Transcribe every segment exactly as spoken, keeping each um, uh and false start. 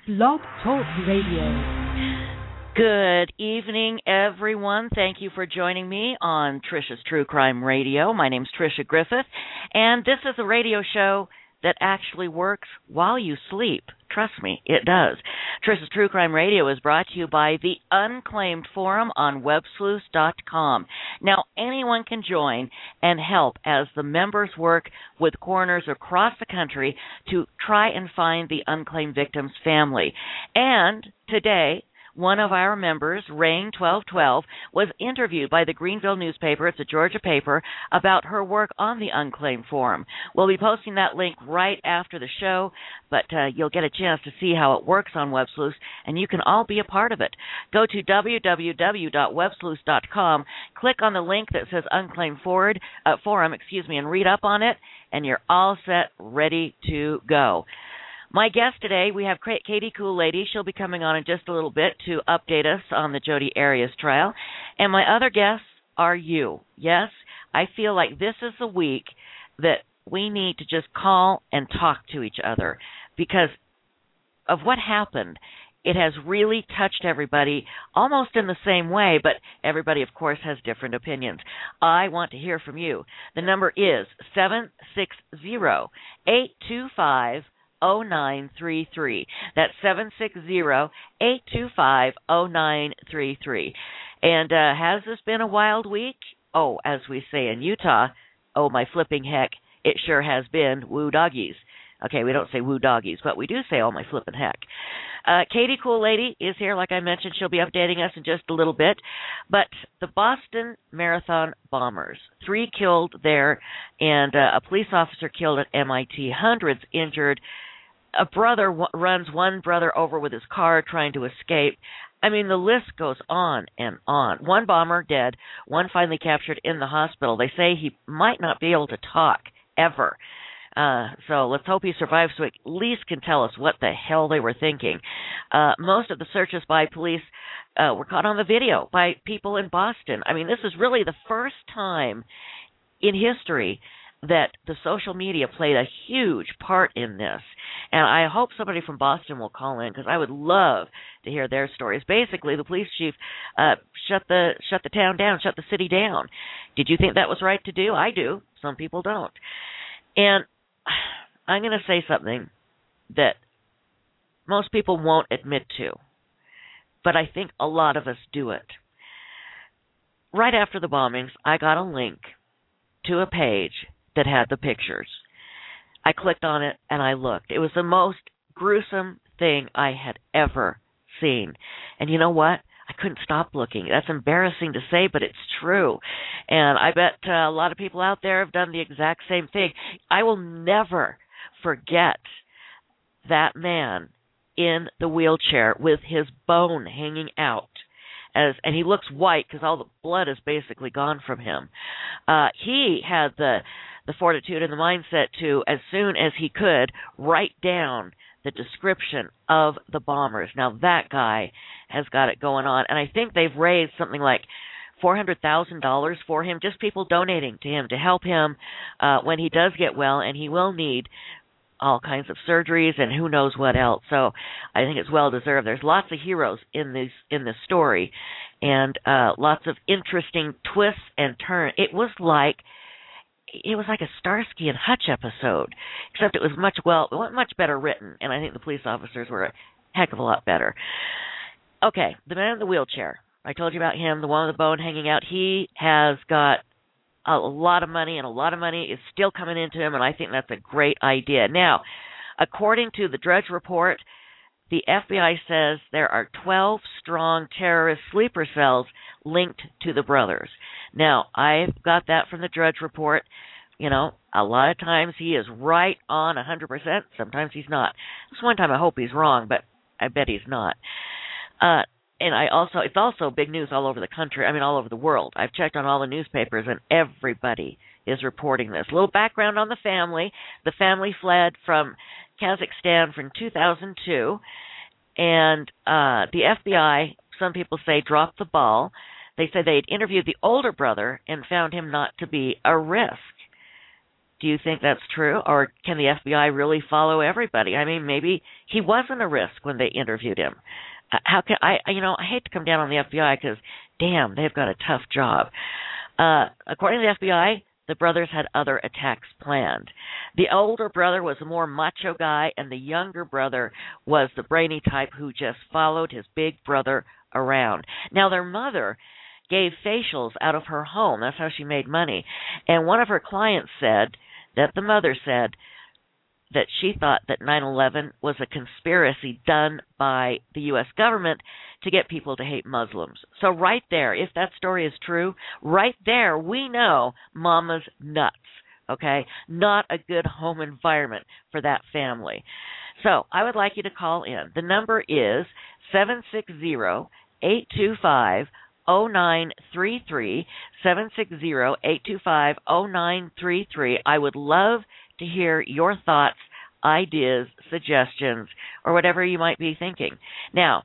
Blog Talk Radio. Good evening, everyone. Thank you for joining me on Trisha's True Crime Radio. My name's Trisha Griffith, and this is a radio show that actually works while you sleep. Trust me, it does. Trisha's True Crime Radio is brought to you by the Unclaimed Forum on web sleuths dot com. Now, anyone can join and help as the members work with coroners across the country to try and find the unclaimed victim's family. And today, one of our members, Rain twelve twelve, was interviewed by the Greenville newspaper, it's a Georgia paper, about her work on the Unclaimed Forum. We'll be posting that link right after the show, but uh, you'll get a chance to see how it works on WebSleuths, and you can all be a part of it. Go to w w w dot web sleuths dot com, click on the link that says Unclaimed Forward, uh, Forum, excuse me, and read up on it, and you're all set, ready to go. My guest today, we have Katie Cool Lady. She'll be coming on in just a little bit to update us on the Jodi Arias trial. And my other guests are you. Yes, I feel like this is the week that we need to just call and talk to each other because of what happened. It has really touched everybody almost in the same way, but everybody, of course, has different opinions. I want to hear from you. The number is seven six zero, eight two five, oh nine three three. That's seven six zero, eight two five, oh nine three three. And uh, has this been a wild week? Oh, as we say in Utah, oh my flipping heck, it sure has been. Woo doggies. Okay, we don't say woo doggies, but we do say oh my flipping heck. Uh, Katie Cool Lady is here, like I mentioned. She'll be updating us in just a little bit. But the Boston Marathon bombers, three killed there, and uh, a police officer killed at M I T, hundreds injured. A brother w- runs one brother over with his car trying to escape. I mean, the list goes on and on. One bomber dead, one finally captured in the hospital. They say he might not be able to talk ever. Uh, so let's hope he survives so he at least can tell us what the hell they were thinking. Uh, most of the searches by police uh, were caught on the video by people in Boston. I mean, this is really the first time in history that the social media played a huge part in this. And I hope somebody from Boston will call in because I would love to hear their stories. Basically, the police chief uh, shut the shut the town down, shut the city down. Did you think that was right to do? I do. Some people don't. And I'm going to say something that most people won't admit to, but I think a lot of us do it. Right after the bombings, I got a link to a page that had the pictures. I clicked on it and I looked. It was the most gruesome thing I had ever seen. And you know what? I couldn't stop looking. That's embarrassing to say, but it's true. And I bet uh, a lot of people out there have done the exact same thing. I will never forget that man in the wheelchair with his bone hanging out. As, and he looks white because all the blood is basically gone from him. Uh, he had the the fortitude and the mindset to, as soon as he could, write down the description of the bombers. Now, that guy has got it going on. And I think they've raised something like four hundred thousand dollars for him, just people donating to him to help him uh, when he does get well, and he will need all kinds of surgeries and who knows what else. So I think it's well deserved. There's lots of heroes in this in this story, and uh, lots of interesting twists and turns. It was like it was like a Starsky and Hutch episode, except it was much well much better written, and I think the police officers were a heck of a lot better. Okay, the man in the wheelchair. I told you about him, the one with the bone hanging out. He has got a lot of money, and a lot of money is still coming into him, and I think that's a great idea. Now, according to the Drudge Report, the F B I says there are twelve strong terrorist sleeper cells linked to the brothers. Now, I've got that from the Drudge Report. You know, a lot of times he is right on one hundred percent. Sometimes he's not. This one time I hope he's wrong, but I bet he's not. Uh, and I also, it's also big news all over the country, I mean all over the world. I've checked on all the newspapers and everybody is reporting this. A little background on the family. The family fled from Kazakhstan from two thousand two, and uh, the F B I, some people say, dropped the ball. They said they had interviewed the older brother and found him not to be a risk. Do you think that's true, or can the F B I really follow everybody? I mean, maybe he wasn't a risk when they interviewed him. Uh, How can I? You know, I hate to come down on the F B I because, damn, they've got a tough job. Uh, according to the F B I, the brothers had other attacks planned. The older brother was a more macho guy, and the younger brother was the brainy type who just followed his big brother around. Now, their mother gave facials out of her home. That's how she made money. And one of her clients said that the mother said that she thought that nine eleven was a conspiracy done by the U S government to get people to hate Muslims. So right there, if that story is true, right there we know Mama's nuts, okay? Not a good home environment for that family. So I would like you to call in. The number is seven six zero, eight two five, zero nine three three, seven six zero, eight two five, zero nine three three. I would love to hear your thoughts, ideas, suggestions, or whatever you might be thinking. Now,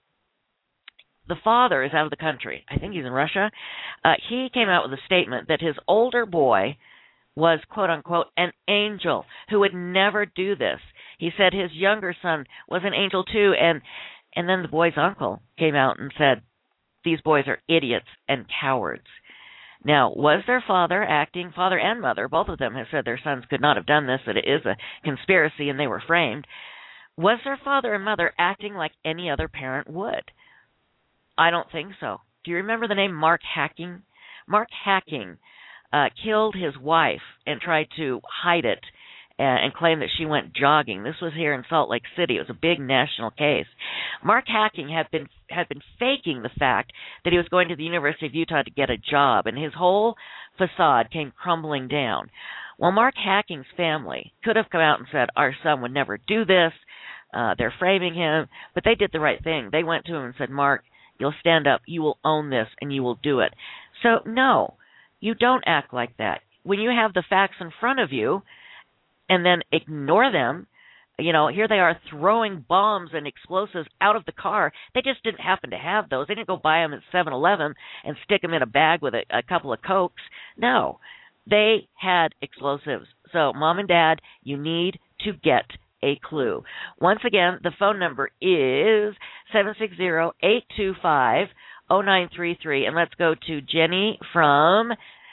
the father is out of the country. I think he's in Russia. Uh, he came out with a statement that his older boy was, quote unquote, an angel who would never do this. He said his younger son was an angel too, and and then the boy's uncle came out and said, these boys are idiots and cowards. Now, was their father acting, father and mother, both of them have said their sons could not have done this, that it is a conspiracy and they were framed. Was their father and mother acting like any other parent would? I don't think so. Do you remember the name Mark Hacking? Mark Hacking uh, killed his wife and tried to hide it and, and claimed that she went jogging. This was here in Salt Lake City. It was a big national case. Mark Hacking had been had been faking the fact that he was going to the University of Utah to get a job, and his whole facade came crumbling down. Well, Mark Hacking's family could have come out and said, our son would never do this. Uh, they're framing him. But they did the right thing. They went to him and said, Mark, you'll stand up, you will own this, and you will do it. So, no, you don't act like that. When you have the facts in front of you and then ignore them, you know, here they are throwing bombs and explosives out of the car. They just didn't happen to have those. They didn't go buy them at seven eleven and stick them in a bag with a, a couple of Cokes. No, they had explosives. So, Mom and Dad, you need to get a clue. Once again, the phone number is seven six zero, eight two five, zero nine three three. And let's go to Jenny from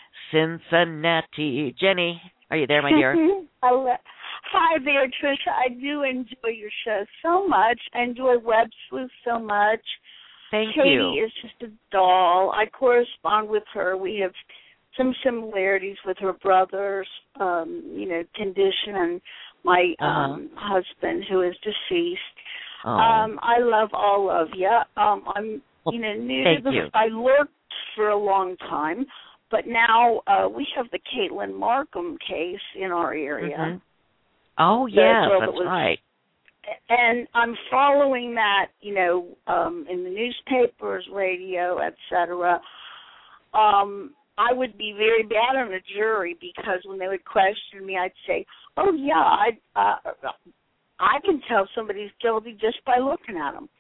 Cincinnati. Jenny, are you there, my dear? Hi there, Tricia. I do enjoy your show so much. I enjoy Web Sleuth so much. Thank Katie you. Katie is just a doll. I correspond with her. We have some similarities with her brother's, um, you know, condition and my uh-huh. um, husband, who is deceased. Oh. Um, I love all of you. Um, I'm, well, you know, new thank to the. You. I lurked for a long time, but now uh, we have the Caitlin Markham case in our area. Mm-hmm. Oh yes, that's was, right. And I'm following that, you know, um, in the newspapers, radio, et cetera. Um, I would be very bad on a jury because when they would question me, I'd say, "Oh yeah, I uh, I can tell somebody's guilty just by looking at them."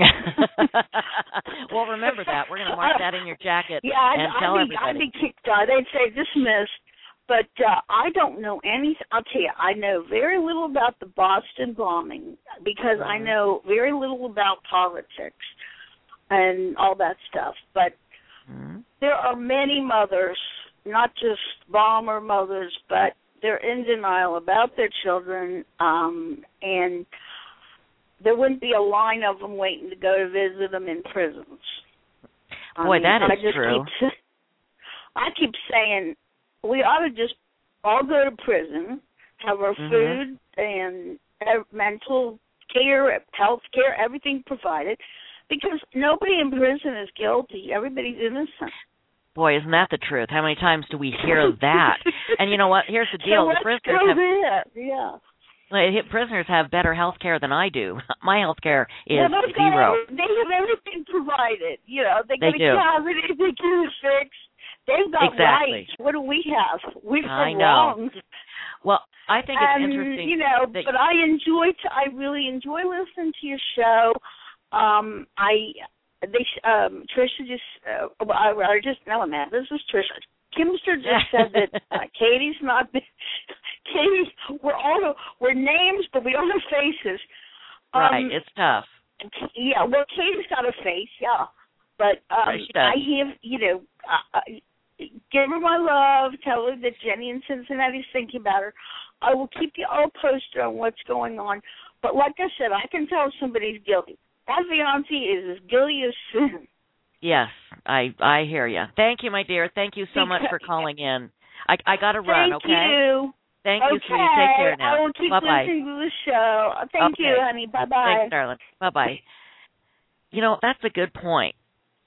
Well, remember that. We're going to mark that in your jacket yeah, I'd, and tell I'd be, everybody. I'd be kicked out. They'd say dismissed. But uh, I don't know anything. I'll tell you, I know very little about the Boston bombing because I know very little about politics and all that stuff. But mm-hmm. there are many mothers, not just bomber mothers, but they're in denial about their children, um, and there wouldn't be a line of them waiting to go to visit them in prisons. Boy, I mean, that is I just true. Keep, I keep saying, we ought to just all go to prison, have our mm-hmm. food and uh, mental care, health care, everything provided, because nobody in prison is guilty. Everybody's innocent. Boy, isn't that the truth? How many times do we hear that? And you know what? Here's the deal. So the prisoners go have, there. Yeah. Well, prisoners have better health care than I do. My health care is yeah, zero. Got, they have everything provided. You know, they, they got do. a cavity, they get it fixed. They've got exactly. rights. What do we have? We've got I know. wrongs. Well, I think it's and, interesting. You know, that but I enjoy. To, I really enjoy listening to your show. Um, I they um, Tricia just. Uh, I, I just no, man. This is Tricia. Kimster just said that uh, Katie's not. Katie, we're all we're names, but we don't have faces. Um, right, it's tough. Yeah, well, Katie's got a face, yeah, but um, right, she does. I have, you know, uh, give her my love. Tell her that Jenny in Cincinnati's thinking about her. I will keep you all posted on what's going on. But like I said, I can tell if somebody's guilty. That fiance is as guilty as sin. Yes, I I hear you. Thank you, my dear. Thank you so because, much for calling in. I I got to run. Thank Okay. you. Thank okay. you, sweetie. Take care now. I will keep Bye-bye. listening to the show. Thank okay. you, honey. Bye-bye. Thanks, darling. Bye-bye. You know, that's a good point.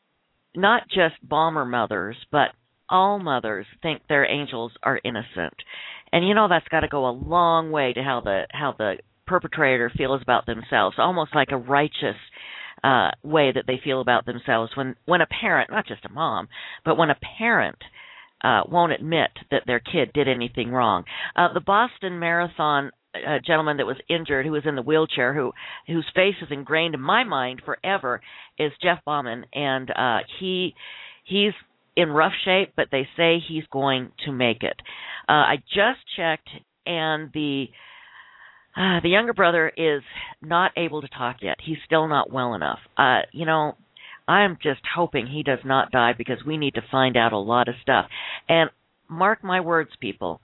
Not just bomber mothers, but all mothers think their angels are innocent. And you know that's got to go a long way to how the how the perpetrator feels about themselves, almost like a righteous uh, way that they feel about themselves when, when a parent, not just a mom, but when a parent uh, won't admit that their kid did anything wrong. Uh, the Boston Marathon uh, gentleman that was injured, who was in the wheelchair, who whose face is ingrained in my mind forever, is Jeff Bauman, and uh, he he's in rough shape, but they say he's going to make it. Uh, I just checked, and the uh, the younger brother is not able to talk yet. He's still not well enough. Uh, you know, I'm just hoping he does not die because we need to find out a lot of stuff. And mark my words, people,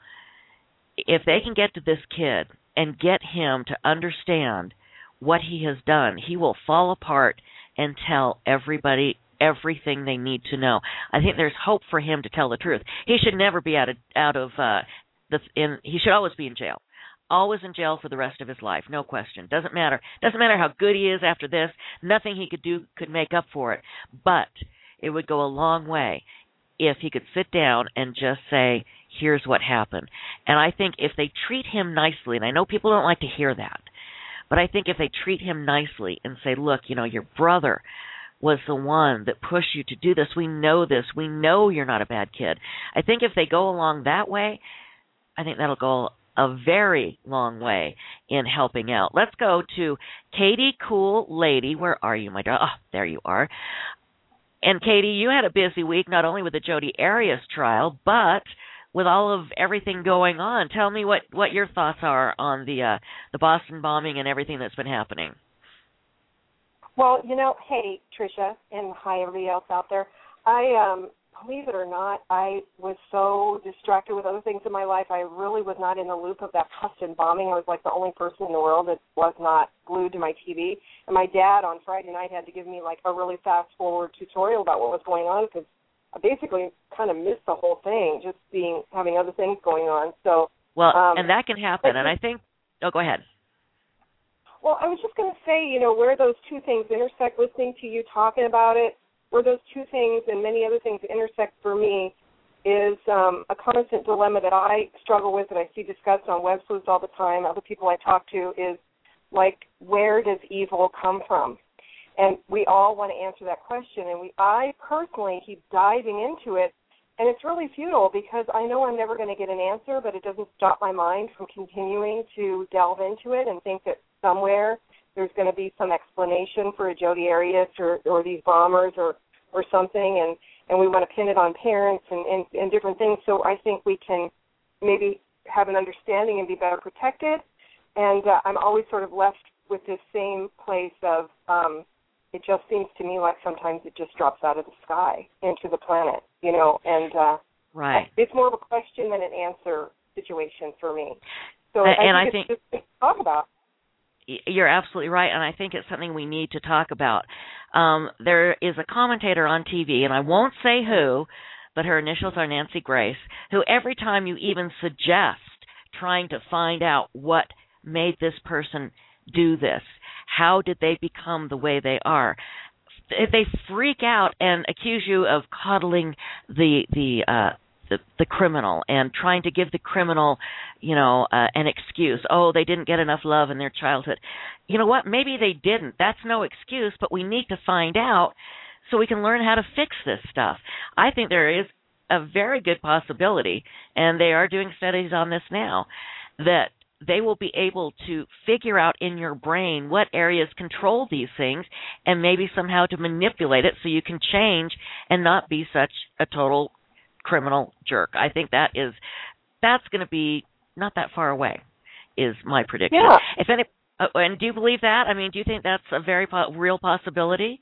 if they can get to this kid and get him to understand what he has done, he will fall apart and tell everybody everything they need to know. I think there's hope for him to tell the truth. He should never be out of out of uh, the in. He should always be in jail, always in jail for the rest of his life, no question. Doesn't matter. Doesn't matter how good he is after this. Nothing he could do could make up for it. But it would go a long way if he could sit down and just say, "Here's what happened." And I think if they treat him nicely, and I know people don't like to hear that, but I think if they treat him nicely and say, "Look, you know, your brother was the one that pushed you to do this. We know this. We know you're not a bad kid." I think if they go along that way, I think that'll go a very long way in helping out. Let's go to Katie Cool Lady. Where are you, my darling? Oh, there you are. And Katie, you had a busy week, not only with the Jodi Arias trial, but with all of everything going on. Tell me what, what your thoughts are on the uh, the Boston bombing and everything that's been happening. Well, you know, hey, Tricia, and hi, everybody else out there. I, um, believe it or not, I was so distracted with other things in my life, I really was not in the loop of that Boston bombing. I was like the only person in the world that was not glued to my T V. And my dad on Friday night had to give me like a really fast-forward tutorial about what was going on because I basically kind of missed the whole thing, just being having other things going on. So Well, um, and that can happen, and I think – oh, go ahead. Well, I was just going to say, you know, where those two things intersect, listening to you talking about it, where those two things and many other things intersect for me is um, a constant dilemma that I struggle with that I see discussed on web sleuths all the time, other people I talk to, is like, where does evil come from? And we all want to answer that question. And we, I personally keep diving into it, and it's really futile because I know I'm never going to get an answer, but it doesn't stop my mind from continuing to delve into it and think that somewhere there's going to be some explanation for a Jodi Arias or, or these bombers or, or something, and, and we want to pin it on parents and, and, and different things. So I think we can maybe have an understanding and be better protected. And uh, I'm always sort of left with this same place of um, it just seems to me like sometimes it just drops out of the sky into the planet, you know, and uh, right. It's more of a question than an answer situation for me. So and, I think and I it's think just to talk about. You're absolutely right, and I think it's something we need to talk about. Um, there is a commentator on T V, and I won't say who, but her initials are Nancy Grace, who every time you even suggest trying to find out what made this person do this, how did they become the way they are, they freak out and accuse you of coddling the the uh, the, the criminal and trying to give the criminal, you know, uh, an excuse. Oh, they didn't get enough love in their childhood. You know what? Maybe they didn't. That's no excuse, but we need to find out so we can learn how to fix this stuff. I think there is a very good possibility, and they are doing studies on this now, that they will be able to figure out in your brain what areas control these things and maybe somehow to manipulate it so you can change and not be such a total criminal jerk. I think that is that's going to be not that far away, is my prediction. Yeah. If any, uh, and do you believe that? I mean, do you think that's a very po- real possibility?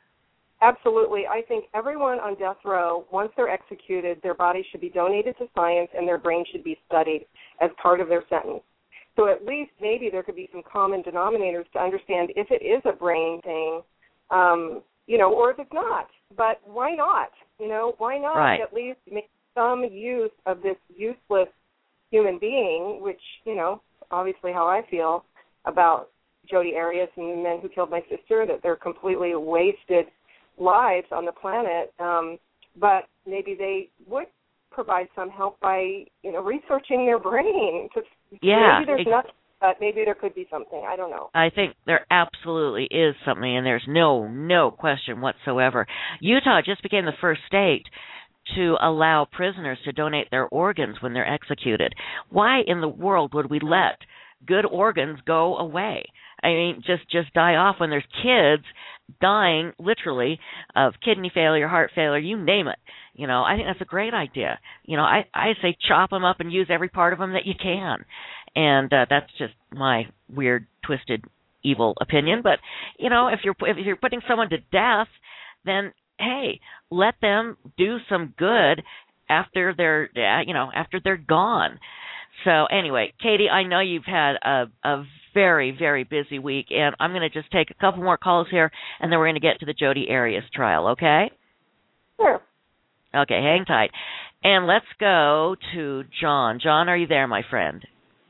Absolutely. I think everyone on death row, once they're executed, their body should be donated to science and their brain should be studied as part of their sentence. So at least maybe there could be some common denominators to understand if it is a brain thing, um, you know, or if it's not. But why not? You know, why not right. at least make some use of this useless human being, which, you know, obviously how I feel about Jodi Arias and the men who killed my sister, that they're completely wasted lives on the planet, um, but maybe they would provide some help by, you know, researching their brain. Yeah. Maybe there's it, nothing, but maybe there could be something. I don't know. I think there absolutely is something, and there's no, no question whatsoever. Utah just became the first state to allow prisoners to donate their organs when they're executed. Why in the world would we let good organs go away? I mean, just, just die off when there's kids dying literally of kidney failure, heart failure, you name it. You know, I think that's a great idea. You know, I, I say chop them up and use every part of them that you can. And uh, that's just my weird, twisted, evil opinion. But, you know, if you're if you're putting someone to death, then, hey, let them do some good after they're, you know, after they're gone. So anyway, Katie, I know you've had a, a very, very busy week, and I'm going to just take a couple more calls here, and then we're going to get to the Jodi Arias trial, okay? Sure. Okay, hang tight. And let's go to John. John, are you there, my friend?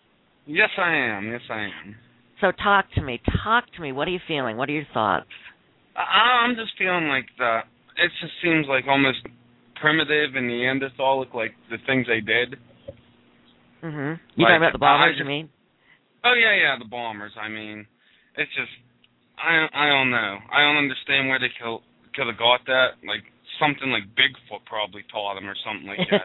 Yes, I am. Yes, I am. So talk to me. Talk to me. What are you feeling? What are your thoughts? I, I'm just feeling like the, it just seems like almost primitive and Neanderthalic, like the things they did. Mm-hmm. You like, talking about the bombers, just, you mean? Oh, yeah, yeah, the bombers. I mean, it's just, I I don't know. I don't understand where they could, could have got that. Like, something like Bigfoot probably taught them or something like that.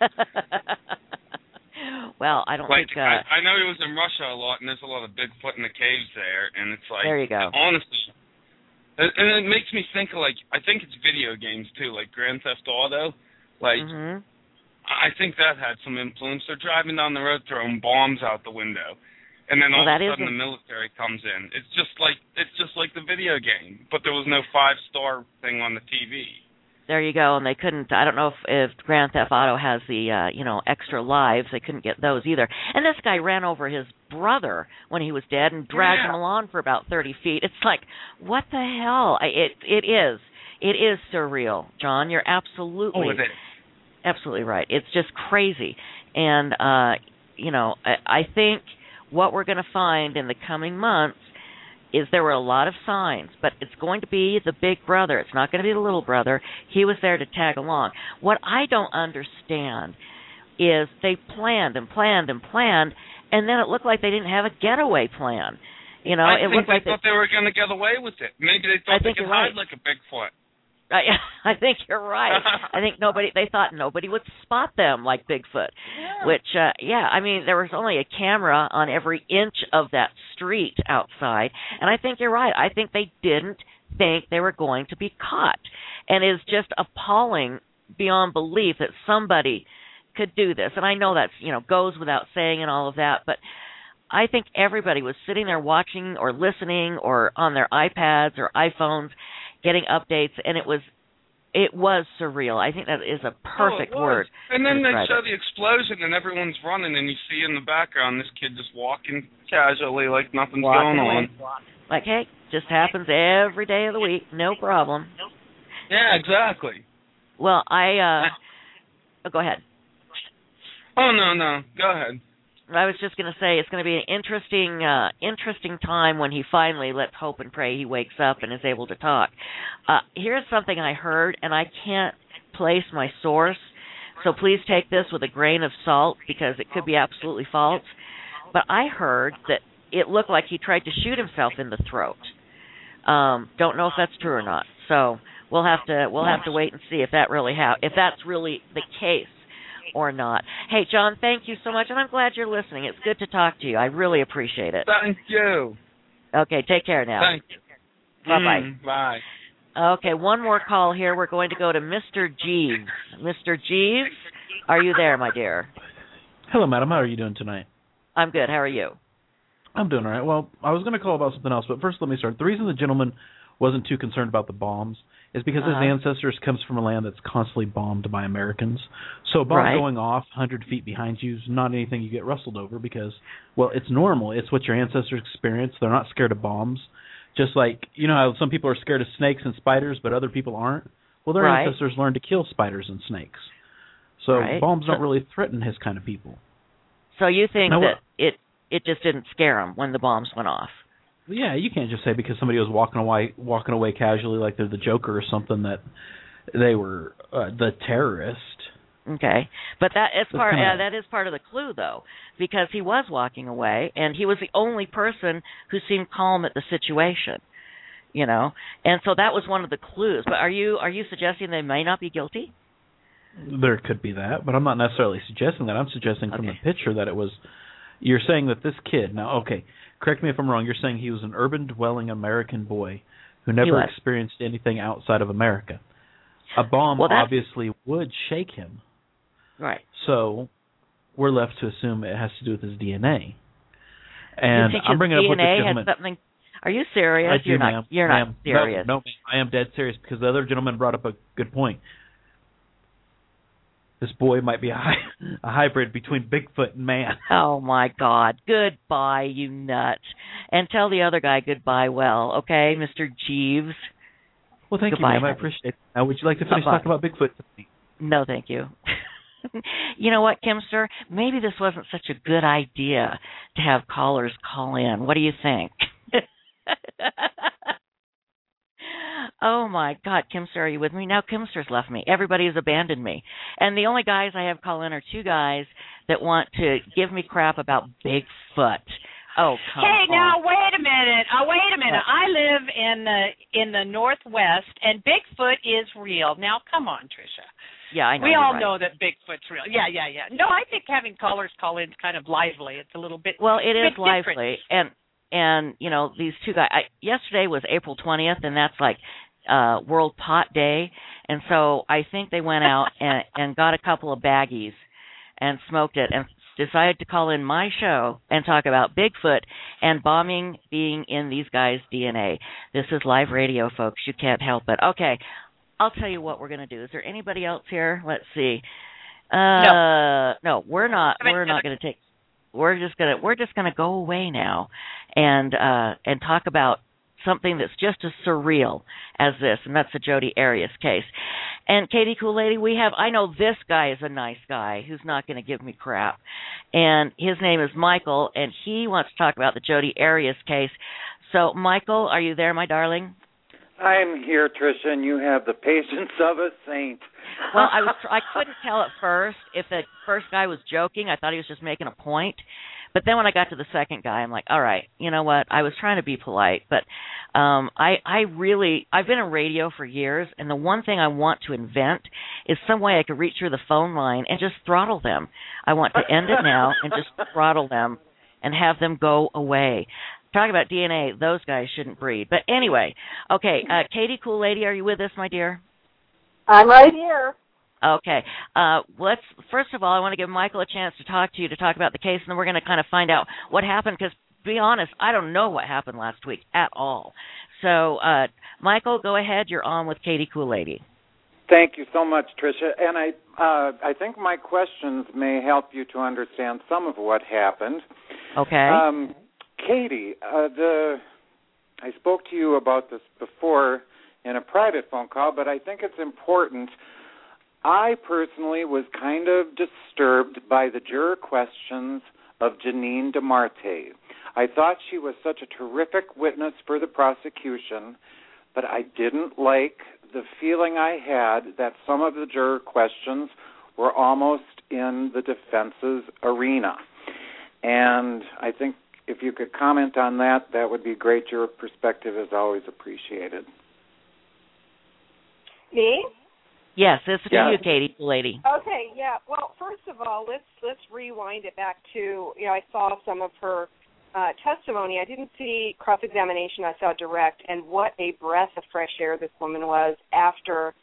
Well, I don't like, think... Uh, I, I know he was in Russia a lot, and there's a lot of Bigfoot in the caves there, and it's like... There you go. Honestly, and it makes me think of, like, I think it's video games, too, like Grand Theft Auto. Like... Mm-hmm. I think that had some influence. They're driving down the road throwing bombs out the window, and then all well, of a isn't... sudden the military comes in. It's just like it's just like the video game, but there was no five-star thing on the T V. There you go, and they couldn't. I don't know if, if Grand Theft Auto has the uh, you know extra lives. They couldn't get those either. And this guy ran over his brother when he was dead and dragged yeah. him along for about thirty feet. It's like, what the hell? I, it it is it is surreal, John. You're absolutely. Oh, it is. Absolutely right. It's just crazy. And, uh, you know, I, I think what we're going to find in the coming months is there were a lot of signs, but it's going to be the big brother. It's not going to be the little brother. He was there to tag along. What I don't understand is they planned and planned and planned, and then it looked like they didn't have a getaway plan. You know, I it think looked they like thought they, they were going to get away with it. Maybe they thought I they could hide right. like a Bigfoot. I, I think you're right. I think nobody. They thought nobody would spot them like Bigfoot. Yeah. Which, uh, yeah, I mean, there was only a camera on every inch of that street outside, and I think you're right. I think they didn't think they were going to be caught, and it's just appalling beyond belief that somebody could do this. And I know that's you know goes without saying and all of that, but I think everybody was sitting there watching or listening or on their iPads or iPhones, getting updates, and it was it was surreal. I think that is a perfect oh, word. And then they show it. the explosion, and everyone's running, and you see in the background this kid just walking casually like nothing's walking going away. on. Like, hey, just happens every day of the week, no problem. Yeah, exactly. Well, I uh, oh, go ahead. Oh no, no, go ahead. I was just going to say it's going to be an interesting, uh, interesting time when he finally, let's hope and pray, he wakes up and is able to talk. Uh, here's something I heard, and I can't place my source, so please take this with a grain of salt because it could be absolutely false. But I heard that it looked like he tried to shoot himself in the throat. Um, don't know if that's true or not. So we'll have to we'll have to wait and see if that really ha- if that's really the case or not. Hey, John, thank you so much, and I'm glad you're listening. It's good to talk to you. I really appreciate it. Thank you. Okay, take care now. Thank you. Bye-bye. Mm, bye. Okay, one more call here. We're going to go to Mister Jeeves. Mister Jeeves, Are you there, my dear? Hello, madam. How are you doing tonight? I'm good. How are you? I'm doing all right. Well, I was going to call about something else, but first let me start. The reason the gentleman wasn't too concerned about the bombs is because uh-huh. his ancestors comes from a land that's constantly bombed by Americans. So a bomb right. going off one hundred feet behind you is not anything you get rustled over because, well, it's normal. It's what your ancestors experienced. They're not scared of bombs. Just like, you know how some people are scared of snakes and spiders, but other people aren't? Well, their right. ancestors learned to kill spiders and snakes. So right. bombs don't so, really threaten his kind of people. So you think now, that it, it just didn't scare him when the bombs went off? Yeah, you can't just say because somebody was walking away walking away casually like they're the Joker or something that they were uh, the terrorist. Okay, but that is part kinda, uh, that is part of the clue though, because he was walking away and he was the only person who seemed calm at the situation, you know, and so that was one of the clues. But are you are you suggesting they may not be guilty? There could be that, but I'm not necessarily suggesting that. I'm suggesting okay. from the picture that it was. You're saying that this kid now, okay. Correct me if I'm wrong. You're saying he was an urban-dwelling American boy who never experienced anything outside of America. A bomb well, obviously would shake him. Right. So we're left to assume it has to do with his D N A. And you think I'm bringing his up with D N A the gentleman. Has something? Are you serious? I do, you're ma'am. not. You're ma'am. not serious. No, no, I am dead serious because the other gentleman brought up a good point. This boy might be a, hy- a hybrid between Bigfoot and man. Oh, my God. Goodbye, you nut. And tell the other guy goodbye well, okay, Mister Jeeves? Well, thank goodbye, you, ma'am. I appreciate it. Now, would you like to finish Bye-bye. talking about Bigfoot? No, thank you. You know what, Kimster? Maybe this wasn't such a good idea to have callers call in. What do you think? Oh, my God. Kimster, are you with me? Now Kimster's left me. Everybody has abandoned me. And the only guys I have call in are two guys that want to give me crap about Bigfoot. Oh, come Hey, on. now, wait a minute. Oh, wait a minute. I live in the in the Northwest, and Bigfoot is real. Now, come on, Tricia. Yeah, I know. We all right. know that Bigfoot's real. Yeah, yeah, yeah. No, I think having callers call in is kind of lively. It's a little bit Well, it is bit lively. And, and you know, these two guys, I, yesterday was April twentieth, and that's like uh, World Pot Day. And so I think they went out and, and got a couple of baggies and smoked it and decided to call in my show and talk about Bigfoot and bombing being in these guys' D N A. This is live radio, folks. You can't help it. Okay, I'll tell you what we're going to do. Is there anybody else here? Let's see. Uh, no, no, we're not. We're not going to take. We're just gonna. We're just going to go away now, and uh, and talk about something that's just as surreal as this, and that's the Jodi Arias case. And Katie Cool Lady, we have, I know this guy is a nice guy who's not going to give me crap. And his name is Michael, and he wants to talk about the Jodi Arias case. So, Michael, are you there, my darling? I'm here, Tricia, and you have the patience of a saint. Well, I was I couldn't tell at first if the first guy was joking. I thought he was just making a point. But then when I got to the second guy, I'm like, all right, you know what? I was trying to be polite, but um, I, I really, I've been in radio for years, and the one thing I want to invent is some way I could reach through the phone line and just throttle them. I want to end it now and just throttle them and have them go away. Talking about D N A, those guys shouldn't breed. But anyway, okay, uh, Katie Cool Lady, are you with us, my dear? I'm right here. Okay. Uh, let's first of all, I want to give Michael a chance to talk to you to talk about the case, and then we're going to kind of find out what happened. Because, to be honest, I don't know what happened last week at all. So, uh, Michael, go ahead. You're on with Katie Cool Lady. Thank you so much, Tricia. And I, uh, I think my questions may help you to understand some of what happened. Okay. Um, Katie, uh, the I spoke to you about this before in a private phone call, but I think it's important. I personally was kind of disturbed by the juror questions of Janine DeMarte. I thought she was such a terrific witness for the prosecution, but I didn't like the feeling I had that some of the juror questions were almost in the defense's arena. And I think if you could comment on that, that would be great. Your perspective is always appreciated. Me? Yes, it's for yeah. you, Katie, lady. Okay, yeah. Well, first of all, let's let's rewind it back to, you know, I saw some of her uh, testimony. I didn't see cross-examination. I saw direct, and what a breath of fresh air this woman was after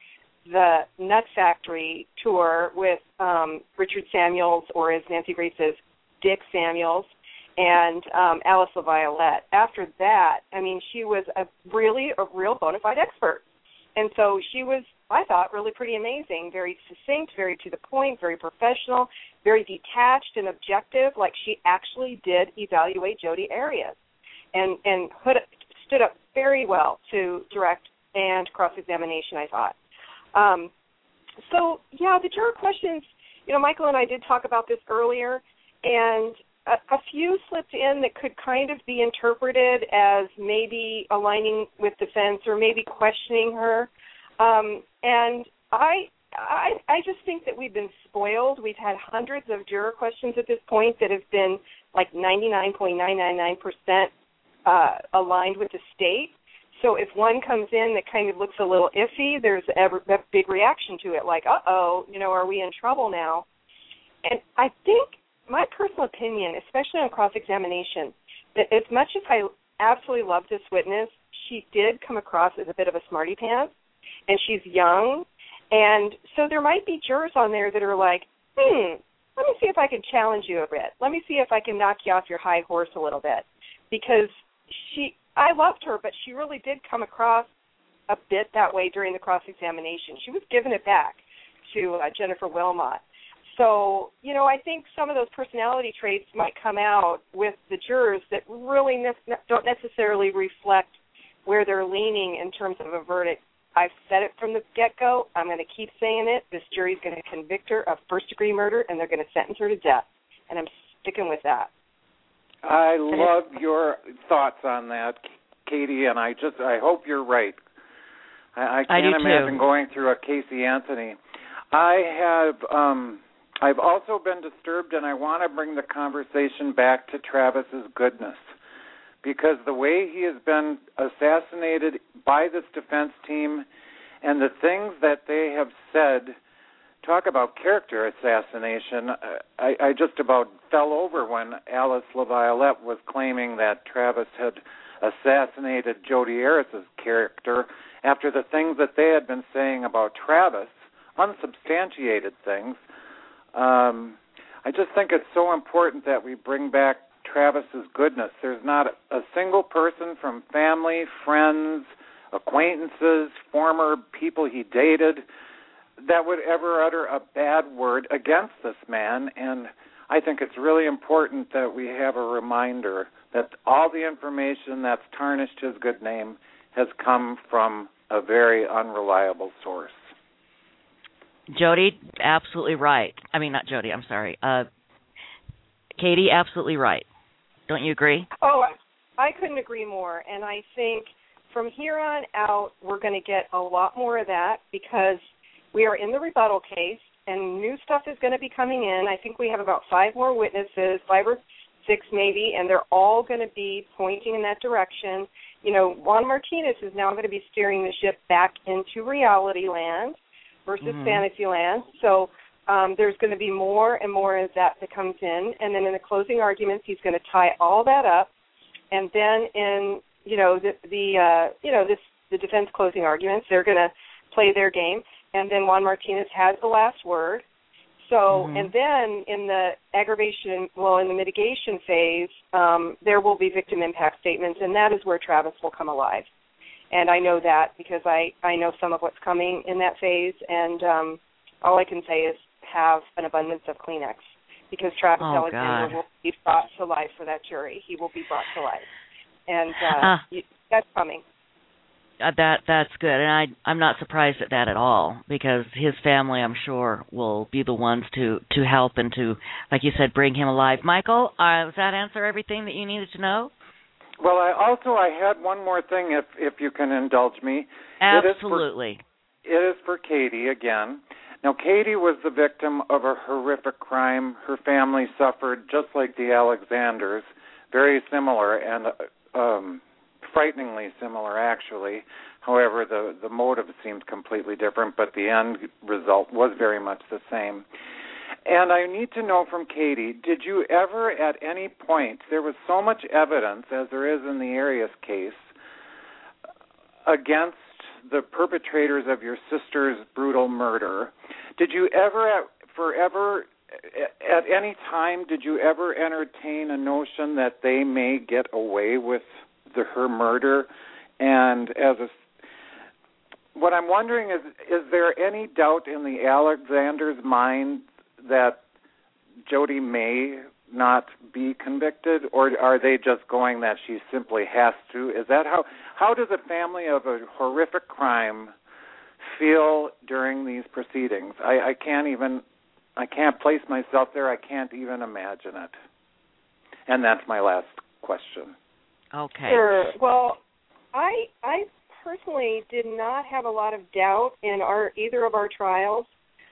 the Nut Factory tour with um, Richard Samuels, or as Nancy Grace says, Dick Samuels, and um, Alice LaViolette. After that, I mean, she was a really a real bona fide expert. And so she was, I thought, really pretty amazing, very succinct, very to the point, very professional, very detached and objective, like she actually did evaluate Jodi Arias and, and put, stood up very well to direct and cross-examination, I thought. Um, so, yeah, the juror questions, you know, Michael and I did talk about this earlier, and a, a few slipped in that could kind of be interpreted as maybe aligning with defense or maybe questioning her. Um, and I, I I just think that we've been spoiled. We've had hundreds of juror questions at this point that have been like ninety-nine point nine nine nine percent uh, aligned with the state. So if one comes in that kind of looks a little iffy, there's a, a big reaction to it, like, uh-oh, you know, are we in trouble now? And I think my personal opinion, especially on cross-examination, that as much as I absolutely love this witness, she did come across as a bit of a smarty pants, and she's young. And so there might be jurors on there that are like, hmm, let me see if I can challenge you a bit. Let me see if I can knock you off your high horse a little bit. Because she, I loved her, but she really did come across a bit that way during the cross-examination. She was giving it back to uh, Jennifer Wilmot. So, you know, I think some of those personality traits might come out with the jurors that really ne- don't necessarily reflect where they're leaning in terms of a verdict. I've said it from the get-go. I'm going to keep saying it. This jury's going to convict her of first-degree murder, and they're going to sentence her to death. And I'm sticking with that. I love your thoughts on that, Katie, and I just I hope you're right. I, I can't I imagine too. going through a Casey Anthony. I have um, I've also been disturbed, and I want to bring the conversation back to Travis's goodness, because the way he has been assassinated by this defense team and the things that they have said, talk about character assassination, I, I just about fell over when Alice LaViolette was claiming that Travis had assassinated Jodi Arias' character after the things that they had been saying about Travis, unsubstantiated things. Um, I just think it's so important that we bring back Travis's goodness. There's not a, a single person from family, friends, acquaintances, former people he dated that would ever utter a bad word against this man, and I think it's really important that we have a reminder that all the information that's tarnished his good name has come from a very unreliable source. Jodi, absolutely right. I mean, not Jodi, I'm sorry. Uh, Katie, absolutely right. Don't you agree? Oh, I, I couldn't agree more, and I think from here on out we're going to get a lot more of that because we are in the rebuttal case, and new stuff is going to be coming in. I think we have about five more witnesses, five or six maybe, and they're all going to be pointing in that direction. You know, Juan Martinez is now going to be steering the ship back into reality land versus mm-hmm. fantasy land. So um, there's going to be more and more of that that comes in. And then in the closing arguments, he's going to tie all that up. And then in, you know, the, the uh, you know, this the defense closing arguments, they're going to play their game. And then Juan Martinez has the last word. So, mm-hmm. and then in the aggravation, well, in the mitigation phase, um, there will be victim impact statements, and that is where Travis will come alive. And I know that because I, I know some of what's coming in that phase, and um, all I can say is have an abundance of Kleenex because Travis oh, Alexander God. will be brought to life for that jury. He will be brought to life. And uh, uh. you, that's coming. Uh, that that's good, and I I'm not surprised at that at all because his family, I'm sure, will be the ones to, to help and to, like you said, bring him alive. Michael, uh, does that answer everything that you needed to know? Well, I also I had one more thing, if if you can indulge me. Absolutely. It is for, it is for Katie again. Now, Katie was the victim of a horrific crime. Her family suffered just like the Alexanders, very similar and. Um, frighteningly similar, actually. However, the, the motive seemed completely different, but the end result was very much the same. And I need to know from Katie, did you ever at any point, there was so much evidence, as there is in the Arias case, against the perpetrators of your sister's brutal murder. Did you ever, forever, at any time, did you ever entertain a notion that they may get away with the, her murder? And as a, what I'm wondering is, is there any doubt in the Alexanders' mind that Jodi may not be convicted, or are they just going that she simply has to? Is that how? How does a family of a horrific crime feel during these proceedings? I, I can't even. I can't place myself there. I can't even imagine it. And that's my last question. Okay. Sure. Well, I I personally did not have a lot of doubt in our either of our trials,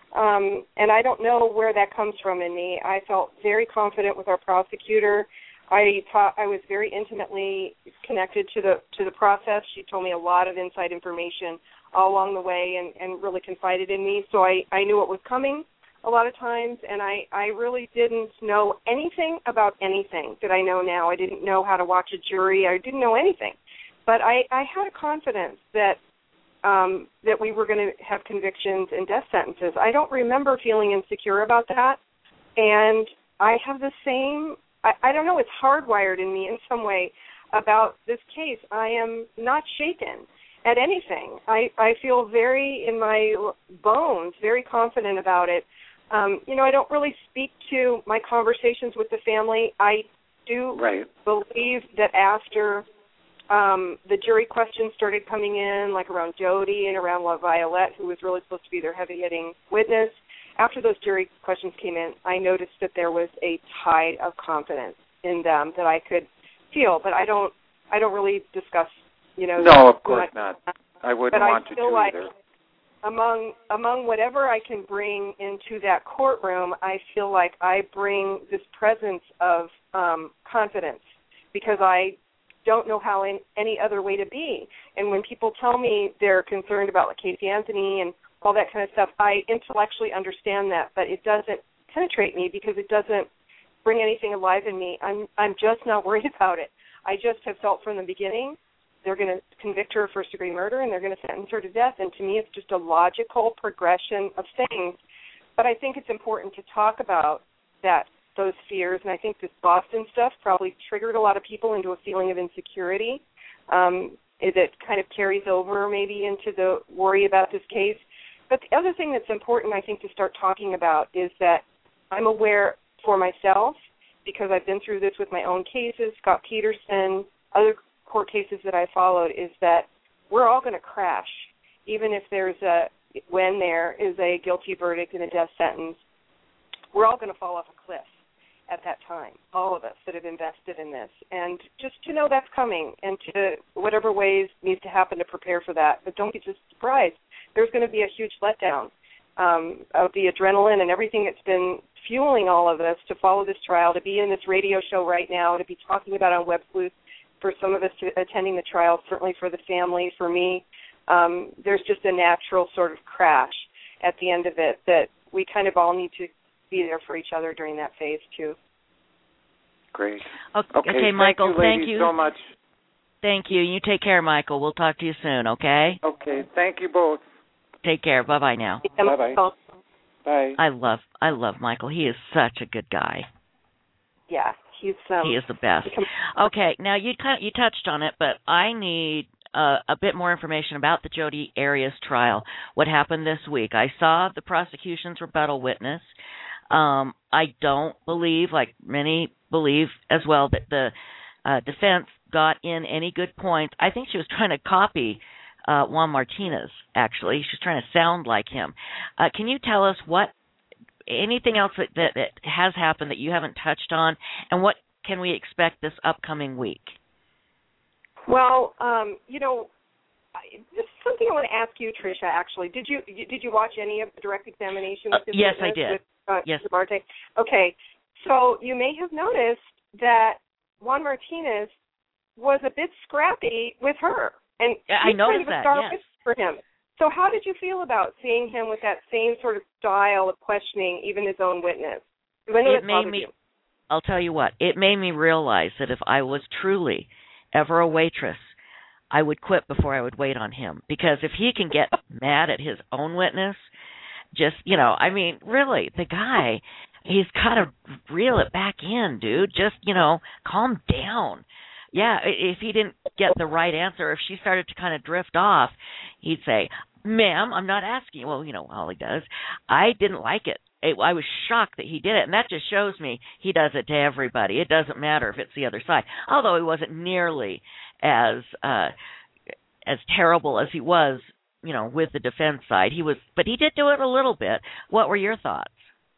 um, and I don't know where that comes from in me. I felt very confident with our prosecutor. I taught, I was very intimately connected to the to the process. She told me a lot of inside information all along the way, and, and really confided in me. So I, I knew what was coming a lot of times, and I, I really didn't know anything about anything that I know now. I didn't know how to watch a jury. I didn't know anything. But I, I had a confidence that um, that we were going to have convictions and death sentences. I don't remember feeling insecure about that. And I have the same, I, I don't know, it's hardwired in me in some way about this case. I am not shaken at anything. I, I feel very in my bones, very confident about it. Um, you know, I don't really speak to my conversations with the family. I do right. believe that after um, the jury questions started coming in, like around Jodi and around La Violette, who was really supposed to be their heavy-hitting witness, after those jury questions came in, I noticed that there was a tide of confidence in them that I could feel. But I don't, I don't really discuss, you know. No, of course not. I wouldn't want I to do like either. Among among whatever I can bring into that courtroom, I feel like I bring this presence of um, confidence because I don't know how in any other way to be. And when people tell me they're concerned about like Casey Anthony and all that kind of stuff, I intellectually understand that, but it doesn't penetrate me because it doesn't bring anything alive in me. I'm I'm just not worried about it. I just have felt from the beginning they're going to convict her of first-degree murder and they're going to sentence her to death. And to me, it's just a logical progression of things. But I think it's important to talk about that those fears. And I think this Boston stuff probably triggered a lot of people into a feeling of insecurity. Um, it kind of carries over maybe into the worry about this case. But the other thing that's important, I think, to start talking about is that I'm aware for myself, because I've been through this with my own cases, Scott Peterson, other court cases that I followed, is that we're all going to crash, even if there's a, when there is a guilty verdict and a death sentence, we're all going to fall off a cliff at that time, all of us that have invested in this. And just to know that's coming and to whatever ways needs to happen to prepare for that. But don't be just surprised. There's going to be a huge letdown um, of the adrenaline and everything that's been fueling all of us to follow this trial, to be in this radio show right now, to be talking about on Web Sleuth, for some of us attending the trial, certainly for the family, for me. Um, there's just a natural sort of crash at the end of it that we kind of all need to be there for each other during that phase, too. Great. Okay, okay, okay Michael, thank you, thank you so much. Thank you. You take care, Michael. We'll talk to you soon, okay? Okay, thank you both. Take care. Bye-bye now. Bye-bye. Bye. I love I love Michael. He is such a good guy. Yeah, he's um, he is the best. Okay, now you kind of, you touched on it, but I need uh, a bit more information about the Jodi Arias trial. What happened this week? I saw the prosecution's rebuttal witness. Um, I don't believe, like many believe as well, that the uh, defense got in any good points. I think she was trying to copy uh, Juan Martinez, actually. She's trying to sound like him. Uh, can you tell us what, anything else that, that, that has happened that you haven't touched on, and what can we expect this upcoming week? Well, um, you know, I, this is something I want to ask you, Tricia, actually. Did you did you watch any of the direct examination with uh, this Yes, witness, I did. With, uh, yes. Marte? Okay, so you may have noticed that Juan Martinez was a bit scrappy with her. And I noticed kind of a that, star yes. for him. So how did you feel about seeing him with that same sort of style of questioning even his own witness? I know it made me, you. I'll tell you what, it made me realize that if I was truly ever a waitress, I would quit before I would wait on him. Because if he can get mad at his own witness, just, you know, I mean, really, the guy, he's got to reel it back in, dude. Just, you know, calm down. Yeah, if he didn't get the right answer, if she started to kind of drift off, he'd say, ma'am, I'm not asking. Well, you know, all he does. I didn't like it. it. I was shocked that he did it, and that just shows me he does it to everybody. It doesn't matter if it's the other side, although he wasn't nearly as uh, as terrible as he was, you know, with the defense side. He was, but he did do it a little bit. What were your thoughts?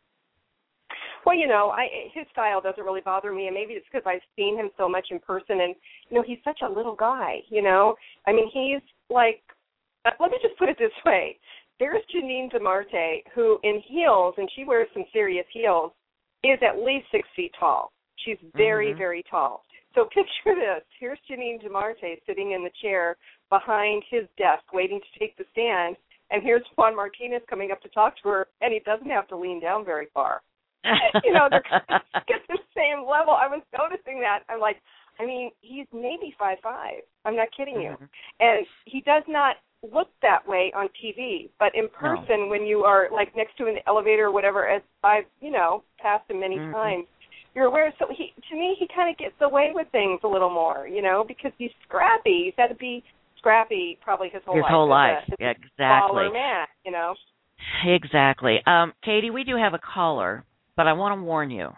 Well, you know, I, his style doesn't really bother me, and maybe it's because I've seen him so much in person, and, you know, he's such a little guy, you know. I mean, he's like, uh, let me just put it this way. There's Janine DeMarte, who in heels, and she wears some serious heels, is at least six feet tall. She's very, mm-hmm. very tall. So picture this. Here's Janine DeMarte sitting in the chair behind his desk waiting to take the stand, and here's Juan Martinez coming up to talk to her, and he doesn't have to lean down very far. You know, they're kind of at the same level. I was noticing that. I'm like, I mean, he's maybe five five. I'm not kidding you. Mm-hmm. And he does not look that way on T V, but in person, no. when you are, like, next to an elevator or whatever, as I've, you know, passed him many mm-hmm. times, you're aware. So he, to me, he kind of gets away with things a little more, you know, because he's scrappy. He's had to be scrappy probably his whole his life. His whole life, a, yeah, exactly. Baller man, you know. Exactly. Um, Katie, we do have a caller. But I want to warn you,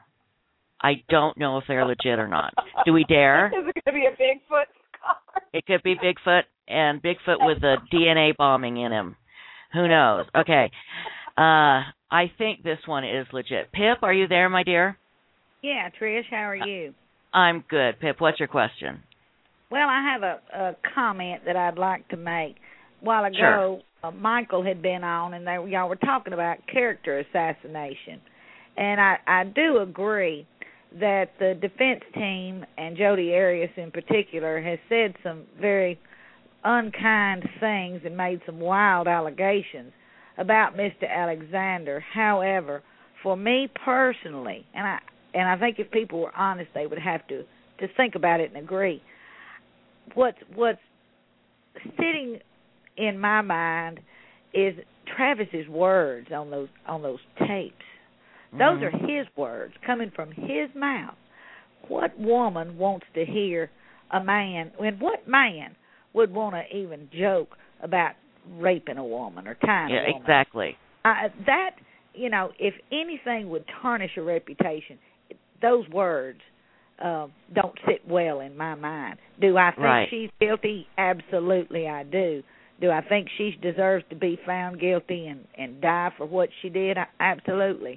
I don't know if they're legit or not. Do we dare? Is it going to be a Bigfoot caller? It could be Bigfoot, and Bigfoot with a D N A bombing in him. Who knows? Okay. Uh, I think this one is legit. Pip, are you there, my dear? Yeah, Trish, how are you? I'm good. Pip, what's your question? Well, I have a, a comment that I'd like to make. A while ago, sure. uh, Michael had been on, and they, y'all were talking about character assassination. And I, I do agree that the defense team, and Jodi Arias in particular, has said some very unkind things and made some wild allegations about Mister Alexander. However, for me personally, and I and I think if people were honest, they would have to, to think about it and agree. What's what's sitting in my mind is Travis's words on those on those tapes. Those are his words coming from his mouth. What woman wants to hear a man, and what man would want to even joke about raping a woman or tying yeah, a woman? Yeah, exactly. Uh, that, you know, if anything would tarnish a reputation, those words uh, don't sit well in my mind. Do I think right. she's guilty? Absolutely I do. Do I think she deserves to be found guilty and, and die for what she did? Absolutely.